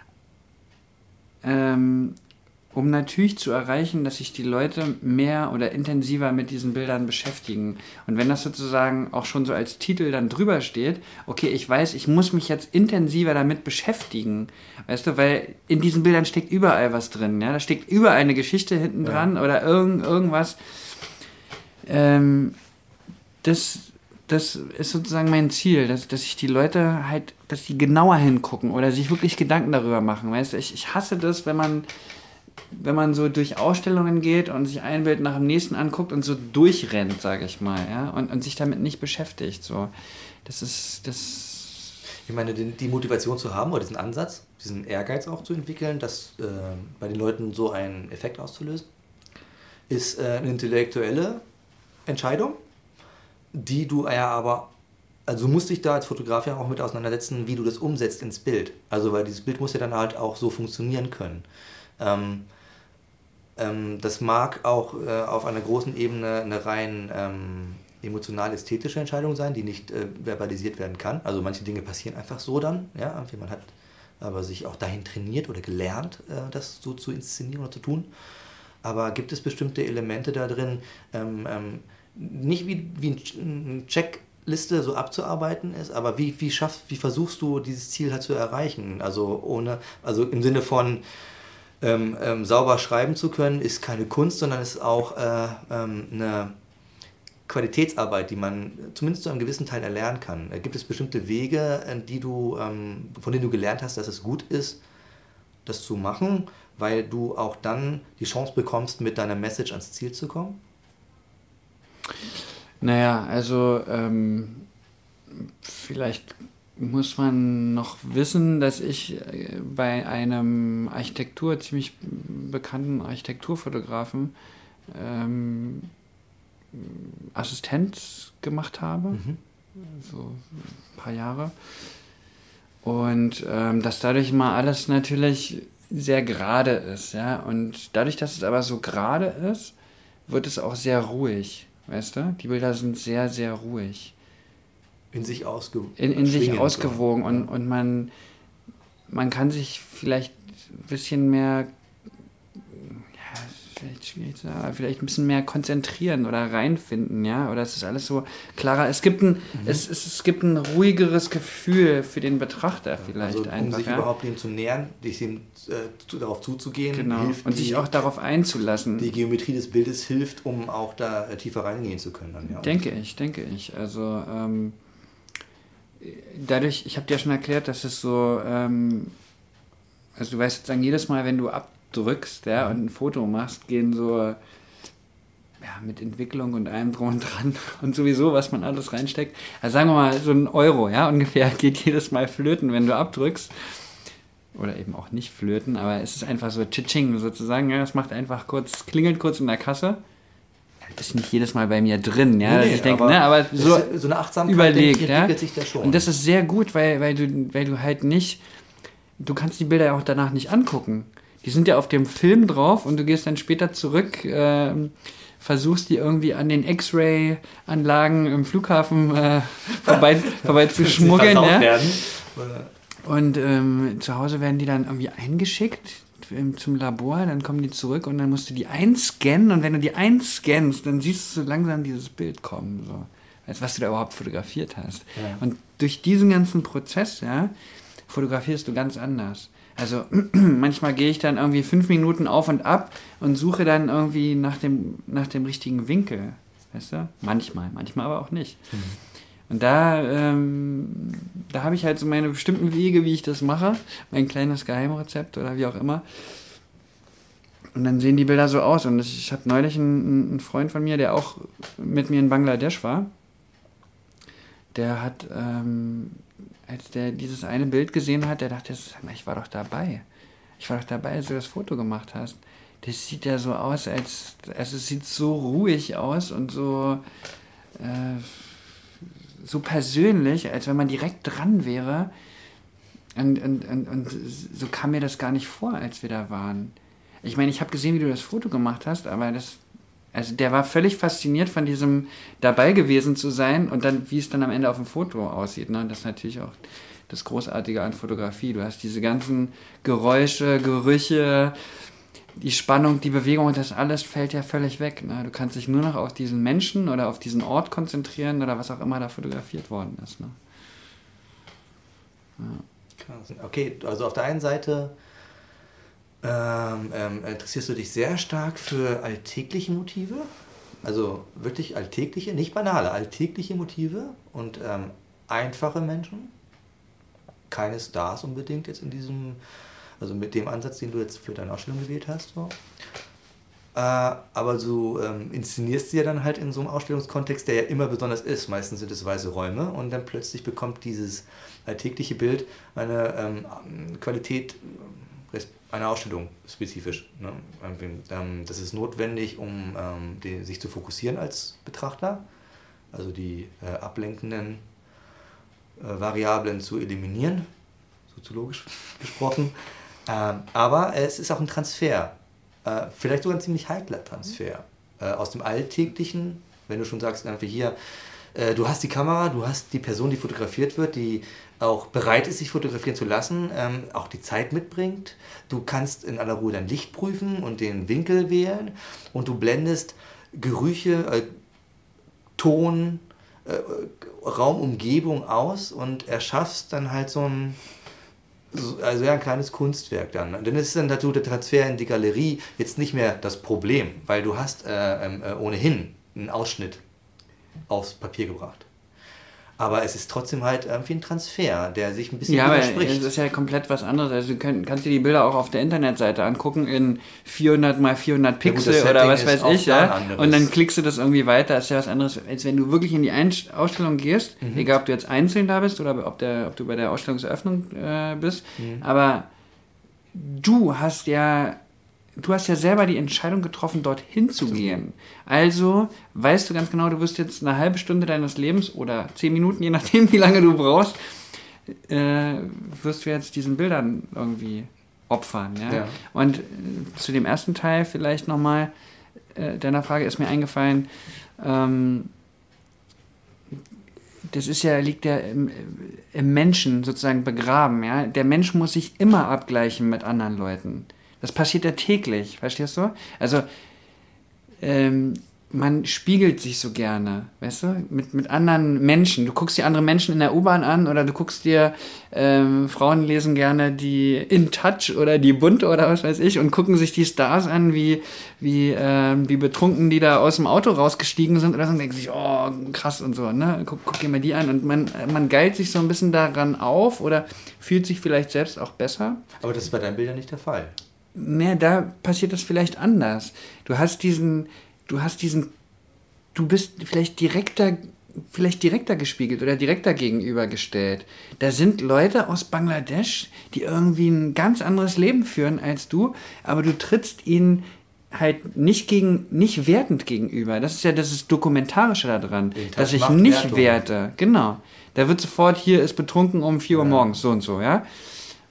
ähm, um natürlich zu erreichen, dass sich die Leute mehr oder intensiver mit diesen Bildern beschäftigen. Und wenn das sozusagen auch schon so als Titel dann drüber steht, okay, ich weiß, ich muss mich jetzt intensiver damit beschäftigen, weißt du, weil in diesen Bildern steckt überall was drin, ja, da steckt überall eine Geschichte hinten dran oder irgend, irgendwas. Ähm, das, das ist sozusagen mein Ziel, dass, dass ich die Leute halt, dass die genauer hingucken oder sich wirklich Gedanken darüber machen, weißt du, ich, ich hasse das, wenn man wenn man so durch Ausstellungen geht und sich ein Bild nach dem nächsten anguckt und so durchrennt, sage ich mal, ja, und, und sich damit nicht beschäftigt, so. Das ist, das... Ich meine, die, die Motivation zu haben oder diesen Ansatz, diesen Ehrgeiz auch zu entwickeln, das äh, bei den Leuten so einen Effekt auszulösen, ist äh, eine intellektuelle Entscheidung, die du ja aber, also du musst dich da als Fotograf ja auch mit auseinandersetzen, wie du das umsetzt ins Bild. Also weil dieses Bild muss ja dann halt auch so funktionieren können. Ähm, ähm, das mag auch äh, auf einer großen Ebene eine rein ähm, emotional-ästhetische Entscheidung sein, die nicht äh, verbalisiert werden kann. Also manche Dinge passieren einfach so dann, ja, irgendwie man hat aber sich auch dahin trainiert oder gelernt, äh, das so zu inszenieren oder zu tun. Aber gibt es bestimmte Elemente da drin, ähm, ähm, nicht wie, wie ein Checkliste so abzuarbeiten ist, aber wie, wie schaffst, wie versuchst du dieses Ziel halt zu erreichen? Also ohne, also im Sinne von ähm, ähm, sauber schreiben zu können, ist keine Kunst, sondern ist auch äh, ähm, eine Qualitätsarbeit, die man zumindest zu einem gewissen Teil erlernen kann. Äh, gibt es bestimmte Wege, äh, die du, ähm, von denen du gelernt hast, dass es gut ist, das zu machen, weil du auch dann die Chance bekommst, mit deiner Message ans Ziel zu kommen? Naja, also ähm, vielleicht muss man noch wissen, dass ich äh, bei einem Architektur, ziemlich bekannten Architekturfotografen ähm, Assistenz gemacht habe, Mhm. so ein paar Jahre. Und ähm, dass dadurch mal alles natürlich sehr gerade ist, ja. Und dadurch, dass es aber so gerade ist, wird es auch sehr ruhig, weißt du? Die Bilder sind sehr, sehr ruhig. In sich ausgewogen. In, in sich ausgewogen und, und man, man kann sich vielleicht ein bisschen mehr, ja, vielleicht schwierig zu sagen, aber vielleicht ein bisschen mehr konzentrieren oder reinfinden, ja, oder es ist alles so klarer. Es gibt ein, mhm. es, es, es gibt ein ruhigeres Gefühl für den Betrachter vielleicht, also, um einfach. sich ja? überhaupt dem zu nähern, dich dem, äh, zu, darauf zuzugehen, genau. hilft und die, sich auch darauf einzulassen. Die Geometrie des Bildes hilft, um auch da äh, tiefer reingehen zu können. Dann, ja. Denke ich, denke ich. Also ähm, dadurch, ich habe dir ja schon erklärt, dass es so, ähm, also du weißt sozusagen, jedes Mal, wenn du abdrückst, ja, und ein Foto machst, gehen so, ja, mit Entwicklung und allem drum und dran und sowieso, was man alles reinsteckt. Also sagen wir mal, so ein Euro, ja, ungefähr geht jedes Mal flöten, wenn du abdrückst. Oder eben auch nicht flöten, aber es ist einfach so Tschitsching sozusagen, ja, es macht einfach kurz, klingelt kurz in der Kasse. Das ist nicht jedes Mal bei mir drin, ja, nee, ich denke, aber ne, aber so, so eine Achtsamkeit überlegt, entwickelt ja. sich da schon. Und das ist sehr gut, weil, weil, du, weil du halt nicht, du kannst die Bilder ja auch danach nicht angucken. Die sind ja auf dem Film drauf und du gehst dann später zurück, äh, versuchst die irgendwie an den X-Ray-Anlagen im Flughafen äh, vorbei, vorbei zu schmuggeln. Ja? Werden. Und ähm, zu Hause werden die dann irgendwie eingeschickt zum Labor, dann kommen die zurück und dann musst du die einscannen und wenn du die einscannst, dann siehst du so langsam dieses Bild kommen, so, als was du da überhaupt fotografiert hast. Ja. Und durch diesen ganzen Prozess, ja, fotografierst du ganz anders. Also manchmal gehe ich dann irgendwie fünf Minuten auf und ab und suche dann irgendwie nach dem, nach dem richtigen Winkel, weißt du? Manchmal, manchmal aber auch nicht. Mhm. Und da, ähm, da habe ich halt so meine bestimmten Wege, wie ich das mache. Mein kleines Geheimrezept oder wie auch immer. Und dann sehen die Bilder so aus. Und ich hatte neulich einen, einen Freund von mir, der auch mit mir in Bangladesch war. Der hat, ähm, als der dieses eine Bild gesehen hat, der dachte, ich war doch dabei. Ich war doch dabei, als du das Foto gemacht hast. Das sieht ja so aus, als, also es sieht so ruhig aus und so... Äh, so persönlich, als wenn man direkt dran wäre. Und, und, und, und so kam mir das gar nicht vor, als wir da waren. Ich meine, ich habe gesehen, wie du das Foto gemacht hast, aber das, also der war völlig fasziniert von diesem dabei gewesen zu sein und dann, wie es dann am Ende auf dem Foto aussieht. Ne? Und das ist natürlich auch das Großartige an Fotografie. Du hast diese ganzen Geräusche, Gerüche, die Spannung, die Bewegung, das alles fällt ja völlig weg. Ne? Du kannst dich nur noch auf diesen Menschen oder auf diesen Ort konzentrieren oder was auch immer da fotografiert worden ist. Ne? Ja. Okay, also auf der einen Seite ähm, ähm, interessierst du dich sehr stark für alltägliche Motive, also wirklich alltägliche, nicht banale, alltägliche Motive und ähm, einfache Menschen, keine Stars unbedingt jetzt in diesem... Also mit dem Ansatz, den du jetzt für deine Ausstellung gewählt hast. So. Äh, aber du ähm, inszenierst sie ja dann halt in so einem Ausstellungskontext, der ja immer besonders ist. Meistens sind es weiße Räume und dann plötzlich bekommt dieses alltägliche Bild eine ähm, Qualität einer Ausstellung spezifisch. Ne? Ähm, das ist notwendig, um ähm, die, sich zu fokussieren als Betrachter, also die äh, ablenkenden äh, Variablen zu eliminieren, soziologisch gesprochen. Ähm, aber es ist auch ein Transfer, äh, vielleicht sogar ein ziemlich heikler Transfer äh, aus dem Alltäglichen, wenn du schon sagst, einfach hier, äh, du hast die Kamera, du hast die Person, die fotografiert wird, die auch bereit ist, sich fotografieren zu lassen, ähm, auch die Zeit mitbringt. Du kannst in aller Ruhe dein Licht prüfen und den Winkel wählen und du blendest Gerüche, äh, Ton, äh, Raumumgebung aus und erschaffst dann halt so ein Also ja, ein kleines Kunstwerk dann. Dann ist dann dazu der Transfer in die Galerie jetzt nicht mehr das Problem, weil du hast äh, äh, ohnehin einen Ausschnitt aufs Papier gebracht. Aber es ist trotzdem halt irgendwie ein Transfer, der sich ein bisschen ja, widerspricht. Ja, aber es ist ja komplett was anderes. Also du könnt, kannst dir die Bilder auch auf der Internetseite angucken in vierhundert mal vierhundert Pixel ja, oder was weiß ich. Ja? Und dann klickst du das irgendwie weiter. Das ist ja was anderes, als wenn du wirklich in die Einst- Ausstellung gehst, mhm. egal ob du jetzt einzeln da bist oder ob, der, ob du bei der Ausstellungseröffnung äh, bist. Mhm. Aber du hast ja... Du hast ja selber die Entscheidung getroffen, dorthin zu gehen. Also weißt du ganz genau, du wirst jetzt eine halbe Stunde deines Lebens oder zehn Minuten, je nachdem, wie lange du brauchst, äh, wirst du jetzt diesen Bildern irgendwie opfern. Ja? Ja. Und äh, zu dem ersten Teil vielleicht nochmal äh, deiner Frage ist mir eingefallen, ähm, das ist ja, liegt ja im, im Menschen sozusagen begraben. Ja? Der Mensch muss sich immer abgleichen mit anderen Leuten. Das passiert ja täglich, verstehst du? Also, ähm, man spiegelt sich so gerne, weißt du, mit, mit anderen Menschen. Du guckst dir andere Menschen in der U-Bahn an oder du guckst dir, ähm, Frauen lesen gerne die In Touch oder die Bunt oder was weiß ich und gucken sich die Stars an, wie, wie, ähm, wie betrunken die da aus dem Auto rausgestiegen sind oder so und denken sich, oh, krass und so, ne? Guck, guck dir mal die an und man, man geilt sich so ein bisschen daran auf oder fühlt sich vielleicht selbst auch besser. Aber das ist bei deinen Bildern nicht der Fall. Ne, da passiert das vielleicht anders. Du hast diesen, du hast diesen, du bist vielleicht direkter, vielleicht direkter gespiegelt oder direkter gegenübergestellt. Da sind Leute aus Bangladesch, die irgendwie ein ganz anderes Leben führen als du, aber du trittst ihnen halt nicht gegen, nicht wertend gegenüber. Das ist ja das ist Dokumentarische daran, dass ich nicht Wertung. werte. Genau. Da wird sofort, hier ist betrunken um vier Uhr ja. morgens, so und so, ja.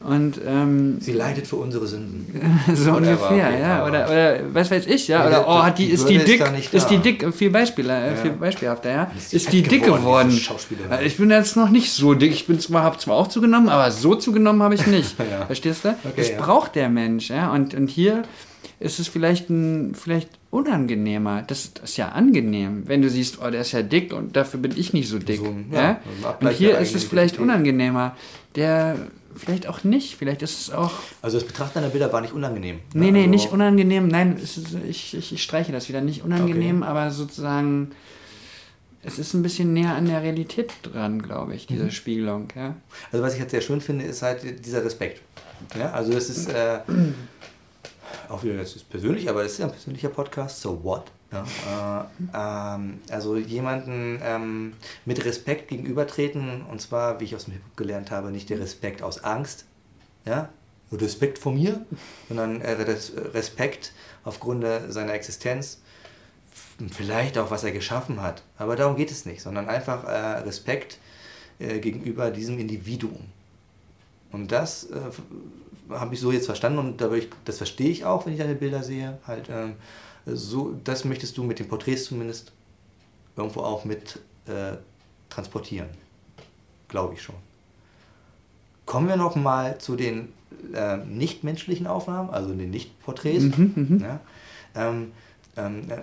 Und, ähm, sie leidet für unsere Sünden. so Whatever, ungefähr, okay, ja. aber- Oder, oder was weiß ich, ja. Ja, Oder, oh, hat die, die ist die Würde ist dick, da nicht ist die da. dick, viel Beispieler, Ja. viel beispielhafter, ja. Ist die Ist die fett dick geworden, geworden. diese Schauspielerin. Äh, Ich bin jetzt noch nicht so dick. Ich bin zwar, habe zwar auch zugenommen, aber so zugenommen habe ich nicht. Ja. Verstehst du? Okay, das ja. braucht der Mensch, ja. Und, und hier ist es vielleicht ein, vielleicht unangenehmer. Das, das ist ja angenehm, wenn du siehst, oh, der ist ja dick und dafür bin ich nicht so dick. So ein- ja, ja? also ein Abgleich Und hier der ist es eigenen vielleicht Identität. unangenehmer. Der vielleicht auch nicht. Vielleicht ist es auch. Also das Betrachten deiner Bilder war nicht unangenehm. Nee, ne? nee, also, nicht unangenehm. Nein, es ist, ich, ich, ich streiche das wieder. Nicht unangenehm, Okay. aber sozusagen. Es ist ein bisschen näher an der Realität dran, glaube ich, diese Mhm. Spiegelung. Ja? Also was ich jetzt sehr schön finde, ist halt dieser Respekt. Ja, also das ist äh, auch wieder, das ist persönlich, aber das ist ja ein persönlicher Podcast, so what? Ja, äh, ähm, also jemanden ähm, mit Respekt gegenübertreten, und zwar, wie ich aus dem Hip-Hop gelernt habe, nicht der Respekt aus Angst, ja, Respekt vor mir, sondern äh, das Respekt aufgrund seiner Existenz, vielleicht auch, was er geschaffen hat. Aber darum geht es nicht, sondern einfach äh, Respekt äh, gegenüber diesem Individuum. Und das äh, habe ich so jetzt verstanden und da ich, das verstehe ich auch, wenn ich deine Bilder sehe. Halt, ähm, so, das möchtest du mit den Porträts zumindest irgendwo auch mit äh, transportieren. Glaube ich schon. Kommen wir noch mal zu den äh, nichtmenschlichen Aufnahmen, also den Nicht-Porträts. Mhm, mhm. Ja? Ähm, ähm, äh,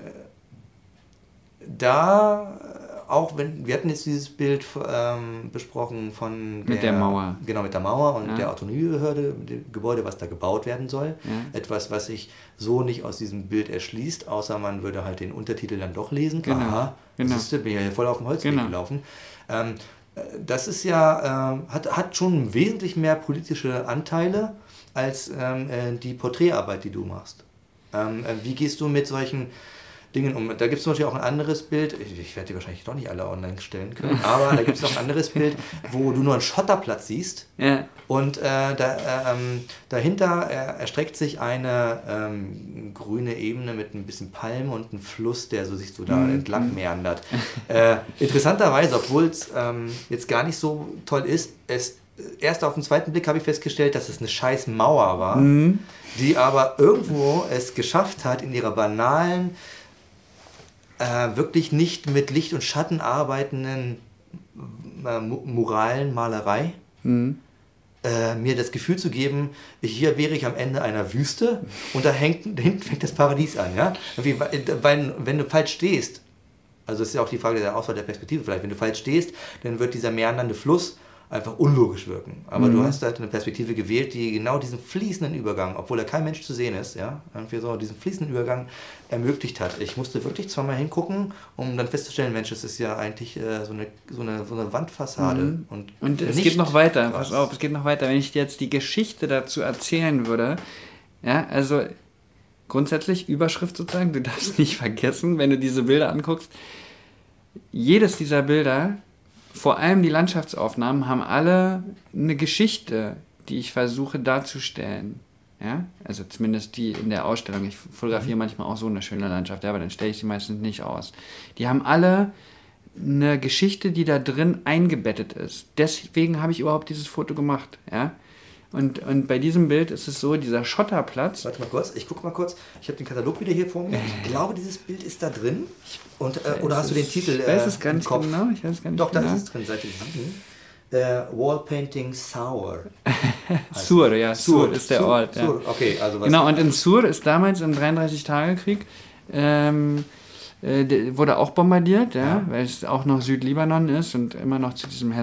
da auch wenn, wir hatten jetzt dieses Bild ähm, besprochen von Mit der Mauer. Genau, mit der Mauer und Ja. der Autonomiebehörde, dem Gebäude, was da gebaut werden soll. Ja. Etwas, was sich so nicht aus diesem Bild erschließt, außer man würde halt den Untertitel dann doch lesen. Genau, Aha, genau. das ist, bin ja hier voll auf dem Holzweg Genau. gelaufen. Ähm, äh, das ist ja, ähm, hat, hat schon wesentlich mehr politische Anteile als ähm, äh, die Porträtarbeit, die du machst. Ähm, äh, wie gehst du mit solchen Dingen um? Da gibt es natürlich auch ein anderes Bild, ich, ich werde die wahrscheinlich doch nicht alle online stellen können, aber da gibt es noch ein anderes Bild, wo du nur einen Schotterplatz siehst Ja. und äh, da, äh, ähm, dahinter äh, erstreckt sich eine ähm, grüne Ebene mit ein bisschen Palmen und einem Fluss, der so sich so da Mhm. entlang meandert. Äh, interessanterweise, obwohl es ähm, jetzt gar nicht so toll ist, es erst auf den zweiten Blick habe ich festgestellt, dass es eine scheiß Mauer war, Mhm. die aber irgendwo es geschafft hat, in ihrer banalen, äh, wirklich nicht mit Licht und Schatten arbeitenden äh, mu- muralen Malerei, Mhm. äh, mir das Gefühl zu geben, hier wäre ich am Ende einer Wüste und da hängt, da hinten fängt das Paradies an. Ja? Wie, weil, wenn du falsch stehst, also es ist ja auch die Frage der Auswahl der Perspektive vielleicht, wenn du falsch stehst, dann wird dieser meandernde Fluss einfach unlogisch wirken. Aber Mhm. du hast halt eine Perspektive gewählt, die genau diesen fließenden Übergang, obwohl da kein Mensch zu sehen ist, ja, irgendwie so diesen fließenden Übergang ermöglicht hat. Ich musste wirklich zweimal hingucken, um dann festzustellen, Mensch, es ist ja eigentlich äh, so, eine, so, eine, so eine Wandfassade. Mhm. Und, Und es nicht geht noch weiter, krass. pass auf, es geht noch weiter. Wenn ich dir jetzt die Geschichte dazu erzählen würde, ja, also grundsätzlich Überschrift sozusagen, du darfst nicht vergessen, wenn du diese Bilder anguckst, jedes dieser Bilder, vor allem die Landschaftsaufnahmen, haben alle eine Geschichte, die ich versuche darzustellen. Ja? Also zumindest die in der Ausstellung. Ich fotografiere manchmal auch so eine schöne Landschaft, ja, aber dann stelle ich sie meistens nicht aus. Die haben alle eine Geschichte, die da drin eingebettet ist. Deswegen habe ich überhaupt dieses Foto gemacht. Ja? Und, und bei diesem Bild ist es so, dieser Schotterplatz. Warte mal kurz, ich gucke mal kurz. Ich habe den Katalog wieder hier vor mir. Ich glaube, dieses Bild ist da drin. Und, äh, oder hast du den Titel Ich weiß äh, es gar im nicht Kopf? genau. Ich weiß es gar nicht Doch, da genau. ist es drin, Seite sieben. Äh, Wallpainting Sour. heißt Sur, es. ja, Sur ist der Sur, Ort. Ja. Sur. Okay, also was. Genau, und in Sur ist damals im dreiunddreißig-Tage-Krieg ähm, äh, der wurde auch bombardiert, ja, Ja. weil es auch noch Südlibanon ist und immer noch zu diesem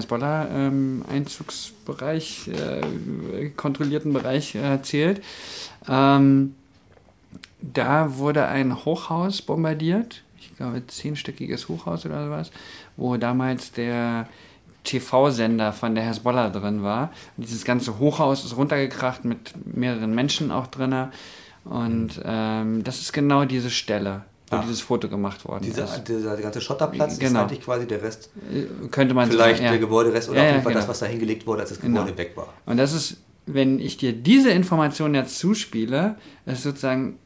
Hezbollah-Einzugsbereich, äh, kontrollierten Bereich äh, zählt. Ähm, da wurde ein Hochhaus bombardiert, ich glaube zehnstöckiges Hochhaus oder sowas, wo damals der T V-Sender von der Hezbollah drin war. Und dieses ganze Hochhaus ist runtergekracht mit mehreren Menschen auch drin. Und ähm, das ist genau diese Stelle, wo Ah. dieses Foto gemacht worden Dieser, ist. dieser ganze Schotterplatz Genau. ist eigentlich quasi der Rest, Äh, Könnte man vielleicht sagen, ja. der Gebäuderest oder Ja, auf ja, jeden Fall genau. das, was da hingelegt wurde, als das Genau. Gebäude weg war. Und das ist, wenn ich dir diese Information jetzt zuspiele, ist sozusagen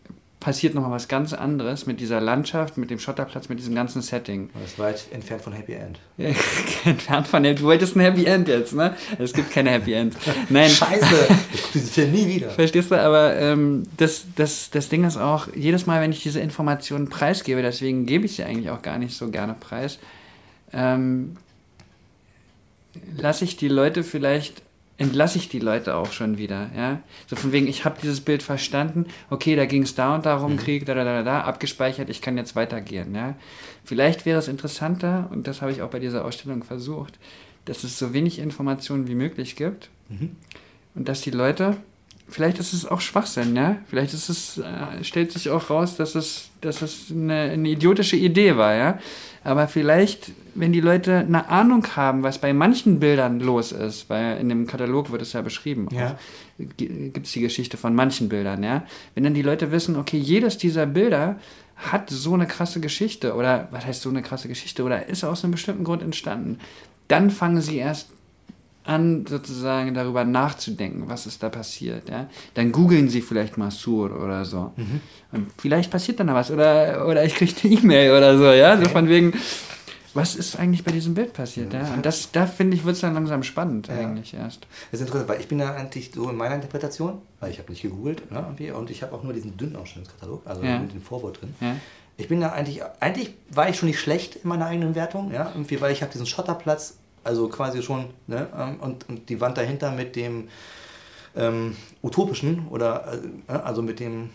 passiert nochmal was ganz anderes mit dieser Landschaft, mit dem Schotterplatz, mit diesem ganzen Setting. Das war jetzt entfernt von Happy End. Entfernt von Happy End. Du wolltest ein Happy End jetzt, ne? Es gibt keine Happy End. Nein. Scheiße, ich gucke diesen Film nie wieder. Verstehst du? Aber ähm, das, das, das Ding ist auch, jedes Mal, wenn ich diese Informationen preisgebe, deswegen gebe ich sie eigentlich auch gar nicht so gerne preis, ähm, lasse ich die Leute vielleicht... entlasse ich die Leute auch schon wieder, ja, so von wegen, ich habe dieses Bild verstanden, okay, da ging es da und darum, mhm. Krieg, da, da, da, da, abgespeichert, ich kann jetzt weitergehen, ja. Vielleicht wäre es interessanter, und das habe ich auch bei dieser Ausstellung versucht, dass es so wenig Informationen wie möglich gibt mhm. und dass die Leute, vielleicht ist es auch Schwachsinn, ja, vielleicht ist es, äh, stellt sich auch raus, dass es, dass es eine, eine idiotische Idee war, ja, aber vielleicht, wenn die Leute eine Ahnung haben, was bei manchen Bildern los ist, weil in dem Katalog wird es ja beschrieben, ja. Gibt es die Geschichte von manchen Bildern, ja, wenn dann die Leute wissen, okay, jedes dieser Bilder hat so eine krasse Geschichte, oder was heißt so eine krasse Geschichte, oder ist aus einem bestimmten Grund entstanden, dann fangen sie erst an, sozusagen darüber nachzudenken, was ist da passiert, ja. Dann googeln sie vielleicht mal Sur oder so. Mhm. Und vielleicht passiert dann da was. Oder, oder ich kriege eine E-Mail oder so, ja. Okay. So von wegen, was ist eigentlich bei diesem Bild passiert, ja. Und das, da finde ich, wird es dann langsam spannend, ja. eigentlich erst. Das ist interessant, weil ich bin da eigentlich so in meiner Interpretation, weil ich habe nicht gegoogelt, ne, irgendwie, und ich habe auch nur diesen dünnen Ausstellungskatalog, also ja. mit dem Vorwort drin. Ja. Ich bin da eigentlich, eigentlich war ich schon nicht schlecht in meiner eigenen Wertung, ja, irgendwie, weil ich habe diesen Schotterplatz, also quasi schon, ne, und, und die Wand dahinter mit dem ähm, Utopischen oder äh, also mit dem,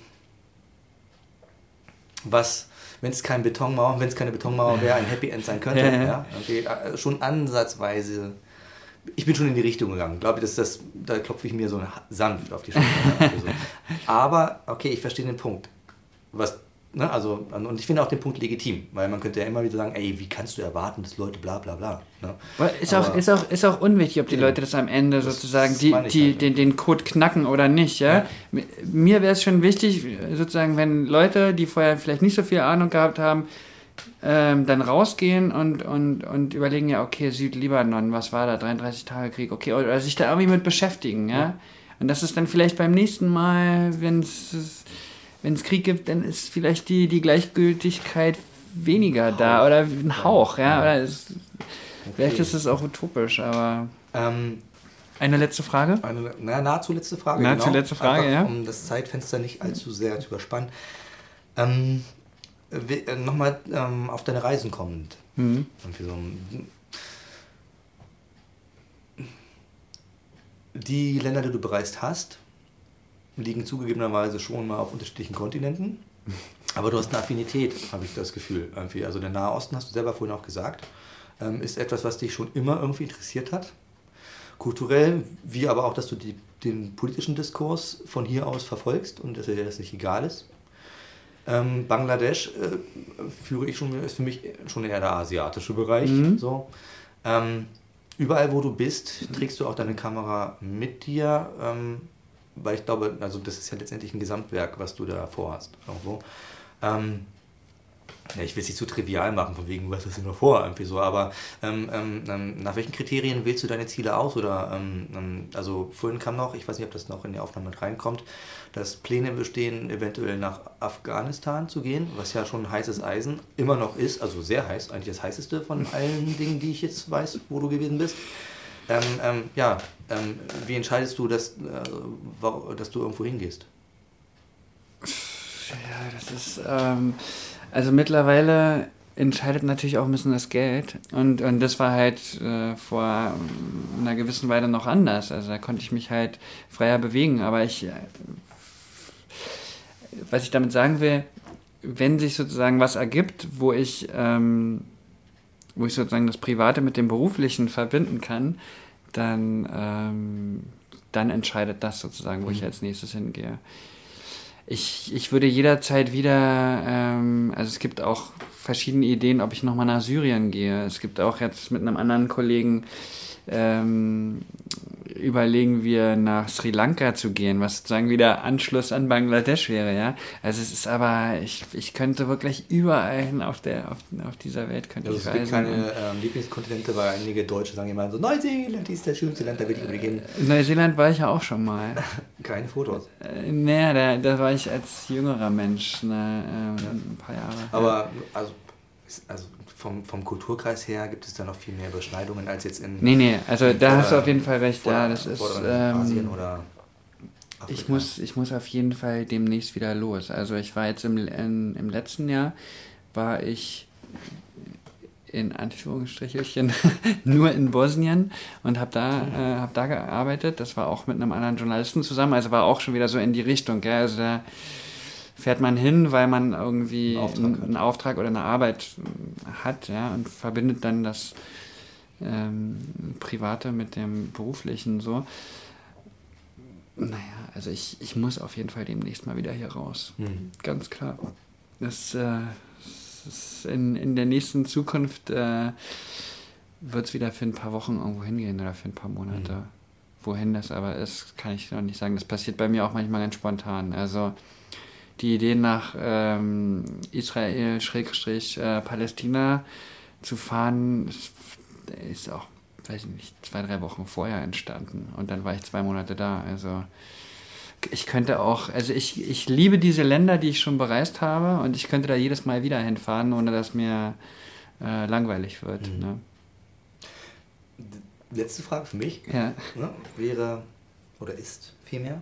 was, wenn es kein Betonmauer, wenn es keine Betonmauer wäre, ein Happy End sein könnte, ja, ja. Okay, äh, schon ansatzweise, ich bin schon in die Richtung gegangen, glaube ich, dass das, da klopfe ich mir so sanft auf die Schulter. So. Aber, okay, ich verstehe den Punkt, was Ne, also, und ich finde auch den Punkt legitim, weil man könnte ja immer wieder sagen, ey, wie kannst du erwarten, dass Leute bla bla bla. Ne? Ist, auch, ist, auch, ist auch unwichtig, ob die ja. Leute das am Ende das, sozusagen die, die, halt, den, den Code knacken oder nicht. Ja? ja. Mir wäre es schon wichtig, sozusagen, wenn Leute, die vorher vielleicht nicht so viel Ahnung gehabt haben, ähm, dann rausgehen und, und, und überlegen, ja, okay, Südlibanon, was war da, dreiunddreißig Tage Krieg, okay, oder sich da irgendwie mit beschäftigen. Ja? ja. Und das ist dann vielleicht beim nächsten Mal, wenn es... Wenn es Krieg gibt, dann ist vielleicht die, die Gleichgültigkeit weniger da oder ein Hauch, ja. Oder es, okay. Vielleicht ist es auch utopisch, aber. Ähm, eine letzte Frage? Eine na, nahezu letzte Frage. Nahezu genau. letzte Frage, Einfach, ja. Um das Zeitfenster nicht allzu sehr zu überspannen. Ähm, äh, Nochmal ähm, auf deine Reisen kommend. Mhm. So die Länder, die du bereist hast, liegen zugegebenerweise schon mal auf unterschiedlichen Kontinenten, aber du hast eine Affinität, habe ich das Gefühl. Irgendwie. Also der Nahe Osten, hast du selber vorhin auch gesagt, ist etwas, was dich schon immer irgendwie interessiert hat, kulturell, wie aber auch, dass du die, den politischen Diskurs von hier aus verfolgst und dass dir das nicht egal ist. Ähm, Bangladesch äh, führe ich schon, ist für mich schon eher der asiatische Bereich. Mhm. So. Ähm, überall, wo du bist, trägst du auch deine Kamera mit dir, ähm, weil ich glaube, also das ist ja letztendlich ein Gesamtwerk, was du da vorhast. Irgendwo. Ähm, ja, ich will es nicht zu trivial machen, von wegen, was hast du noch vor, irgendwie so, aber ähm, ähm, nach welchen Kriterien wählst du deine Ziele aus? Oder, ähm, also vorhin kam noch, ich weiß nicht, ob das noch in die Aufnahme mit reinkommt, dass Pläne bestehen, eventuell nach Afghanistan zu gehen, was ja schon heißes Eisen immer noch ist, also sehr heiß, eigentlich das heißeste von allen Dingen, die ich jetzt weiß, wo du gewesen bist. Ähm, ähm, ja, ähm, wie entscheidest du, dass, äh, dass du irgendwo hingehst? Ja, das ist, ähm, also mittlerweile entscheidet natürlich auch ein bisschen das Geld und, und das war halt äh, vor einer gewissen Weile noch anders, also da konnte ich mich halt freier bewegen, aber ich, äh, was ich damit sagen will, wenn sich sozusagen was ergibt, wo ich, ähm, wo ich sozusagen das Private mit dem Beruflichen verbinden kann, dann, ähm, dann entscheidet das sozusagen, wo mhm. ich als nächstes hingehe. Ich, ich würde jederzeit wieder, ähm, also es gibt auch verschiedene Ideen, ob ich nochmal nach Syrien gehe. Es gibt auch jetzt mit einem anderen Kollegen ähm, überlegen wir nach Sri Lanka zu gehen, was sozusagen wieder Anschluss an Bangladesch wäre, ja. Also es ist aber, ich, ich könnte wirklich überall hin auf, der, auf, auf dieser Welt könnte also ich es reisen. gibt keine ähm, Lieblingskontinente, weil einige Deutsche sagen immer so, Neuseeland ist der schönste Land, da will ich unbedingt hin. Neuseeland war ich ja auch schon mal. Keine Fotos. Äh, naja, da, da war ich als jüngerer Mensch, ne, äh, ja. ein paar Jahre. Aber also, also vom, vom Kulturkreis her gibt es da noch viel mehr Überschneidungen als jetzt in... Nee, nee, also in da vor, hast du auf jeden Fall recht, vor, ja, das ist... Ähm, Asien oder Afrika. Ich muss, ich muss auf jeden Fall demnächst wieder los. Also ich war jetzt im, in, im letzten Jahr, war ich in Anführungsstrichelchen nur in Bosnien und habe da, äh, hab da gearbeitet. Das war auch mit einem anderen Journalisten zusammen, also war auch schon wieder so in die Richtung, gell? Also da fährt man hin, weil man irgendwie einen Auftrag, einen Auftrag oder eine Arbeit hat, ja, und verbindet dann das ähm, Private mit dem Beruflichen so. Naja, also ich, ich muss auf jeden Fall demnächst mal wieder hier raus. Mhm. Ganz klar. Das, äh, das in, in der nächsten Zukunft äh, wird es wieder für ein paar Wochen irgendwo hingehen oder für ein paar Monate. Mhm. Wohin das aber ist, kann ich noch nicht sagen. Das passiert bei mir auch manchmal ganz spontan. Also die Idee nach ähm, Israel, Schrägstrich, äh, Palästina zu fahren, ist, ist auch, weiß ich nicht, zwei, drei Wochen vorher entstanden. Und dann war ich zwei Monate da. Also ich könnte auch, also ich, ich liebe diese Länder, die ich schon bereist habe, und ich könnte da jedes Mal wieder hinfahren, ohne dass mir äh, langweilig wird. Mhm. Ne? Letzte Frage für mich ja. ne, wäre, oder ist vielmehr,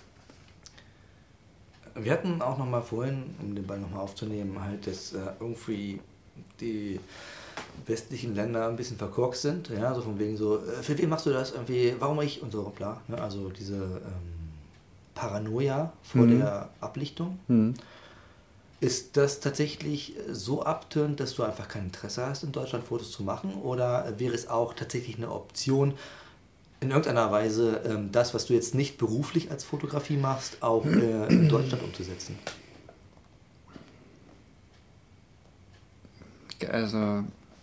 wir hatten auch noch mal vorhin, um den Ball noch mal aufzunehmen, halt, dass äh, irgendwie die westlichen Länder ein bisschen verkorkst sind, ja, so von wegen so, äh, für wen machst du das irgendwie, warum ich und so, bla, ne? Also diese ähm, Paranoia vor mhm. der Ablichtung. Mhm. Ist das tatsächlich so abtönend, dass du einfach kein Interesse hast, in Deutschland Fotos zu machen, oder wäre es auch tatsächlich eine Option, in irgendeiner Weise ähm, das, was du jetzt nicht beruflich als Fotografie machst, auch äh, in Deutschland umzusetzen? Also,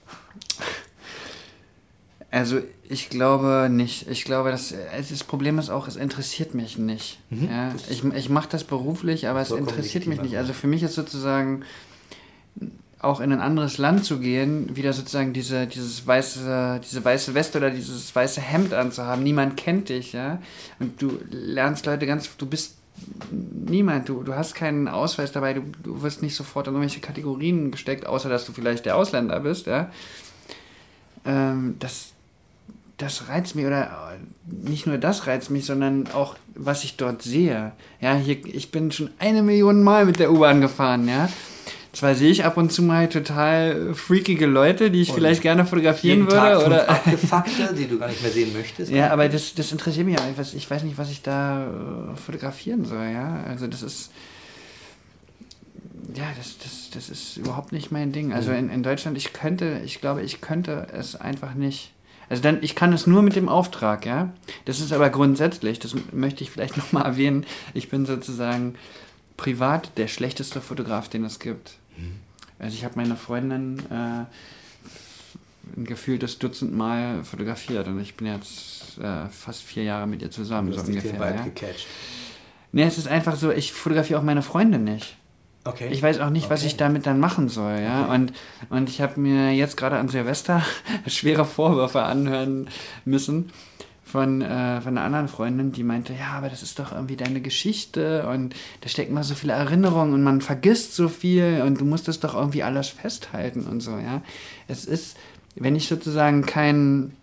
also ich glaube nicht. Ich glaube, dass, das Problem ist auch, es interessiert mich nicht. Mhm. Ja, ich ich mache das beruflich, aber es interessiert mich nicht. Also für mich ist sozusagen auch in ein anderes Land zu gehen, wieder sozusagen diese, dieses weiße, diese weiße Weste oder dieses weiße Hemd anzuhaben. Niemand kennt dich, ja. Und du lernst Leute ganz, du bist niemand, du, du hast keinen Ausweis dabei, du, du wirst nicht sofort in irgendwelche Kategorien gesteckt, außer dass du vielleicht der Ausländer bist, ja. Ähm, das, das reizt mich, oder nicht nur das reizt mich, sondern auch, was ich dort sehe. Ja, hier, ich bin schon eine Million Mal mit der U-Bahn gefahren, ja. Zwar sehe ich ab und zu mal total freakige Leute, die ich und vielleicht gerne fotografieren würde. Tag oder abgefuckte, die du gar nicht mehr sehen möchtest. Ja, aber das, das interessiert mich einfach. Ich weiß nicht, was ich da äh, fotografieren soll. Ja, also das ist ja, das, das, das ist überhaupt nicht mein Ding. Also in, in Deutschland, ich könnte, ich glaube, ich könnte es einfach nicht. Also dann, ich kann es nur mit dem Auftrag, ja. Das ist aber grundsätzlich, das möchte ich vielleicht nochmal erwähnen, ich bin sozusagen privat der schlechteste Fotograf, den es gibt. Also ich habe meine Freundin äh, ein gefühltes Dutzend Mal fotografiert und ich bin jetzt äh, fast vier Jahre mit ihr zusammen. Du hast so dich ungefähr. Den Vibe ja. gecatcht. Nee, es ist einfach so, ich fotografiere auch meine Freunde nicht. Okay. Ich weiß auch nicht, okay. was ich damit dann machen soll. Ja? Okay. Und, und ich habe mir jetzt gerade an Silvester schwere Vorwürfe anhören müssen von, äh, von einer anderen Freundin, die meinte, ja, aber das ist doch irgendwie deine Geschichte und da stecken mal so viele Erinnerungen und man vergisst so viel und du musst das doch irgendwie alles festhalten und so, ja. Es ist, wenn ich sozusagen keinen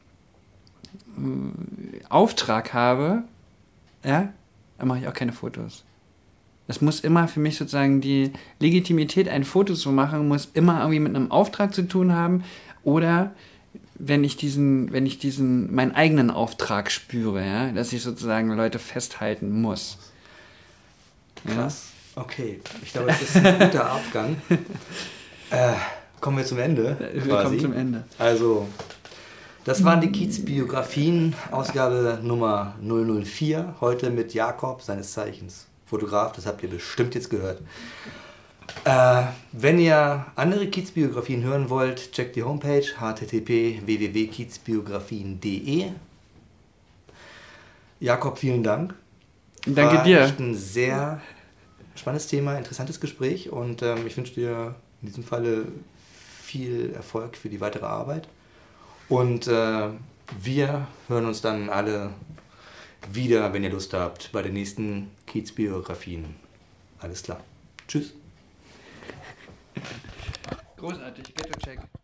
äh, Auftrag habe, ja, dann mache ich auch keine Fotos. Es muss immer für mich sozusagen die Legitimität, ein Foto zu machen, muss immer irgendwie mit einem Auftrag zu tun haben, oder wenn ich diesen, wenn ich diesen, meinen eigenen Auftrag spüre, ja, dass ich sozusagen Leute festhalten muss. Krass. Ja? Okay. Ich glaube, das ist ein guter Abgang. Äh, kommen wir zum Ende. Wir quasi. kommen zum Ende. Also, das waren die Kiez-Biografien, Ausgabe Nummer null null vier. Heute mit Jakob, seines Zeichens Fotograf, das habt ihr bestimmt jetzt gehört. Äh, wenn ihr andere Kiez-Biografien hören wollt, checkt die Homepage h t t p punkt w w w punkt kiezbiografien punkt d e. Jakob, vielen Dank. Danke War dir. echt ein sehr spannendes Thema, interessantes Gespräch und ähm, ich wünsche dir in diesem Falle viel Erfolg für die weitere Arbeit. Und äh, wir hören uns dann alle wieder, wenn ihr Lust habt, bei den nächsten Kiez-Biografien. Alles klar. Tschüss. Großartig, Ghetto-Check.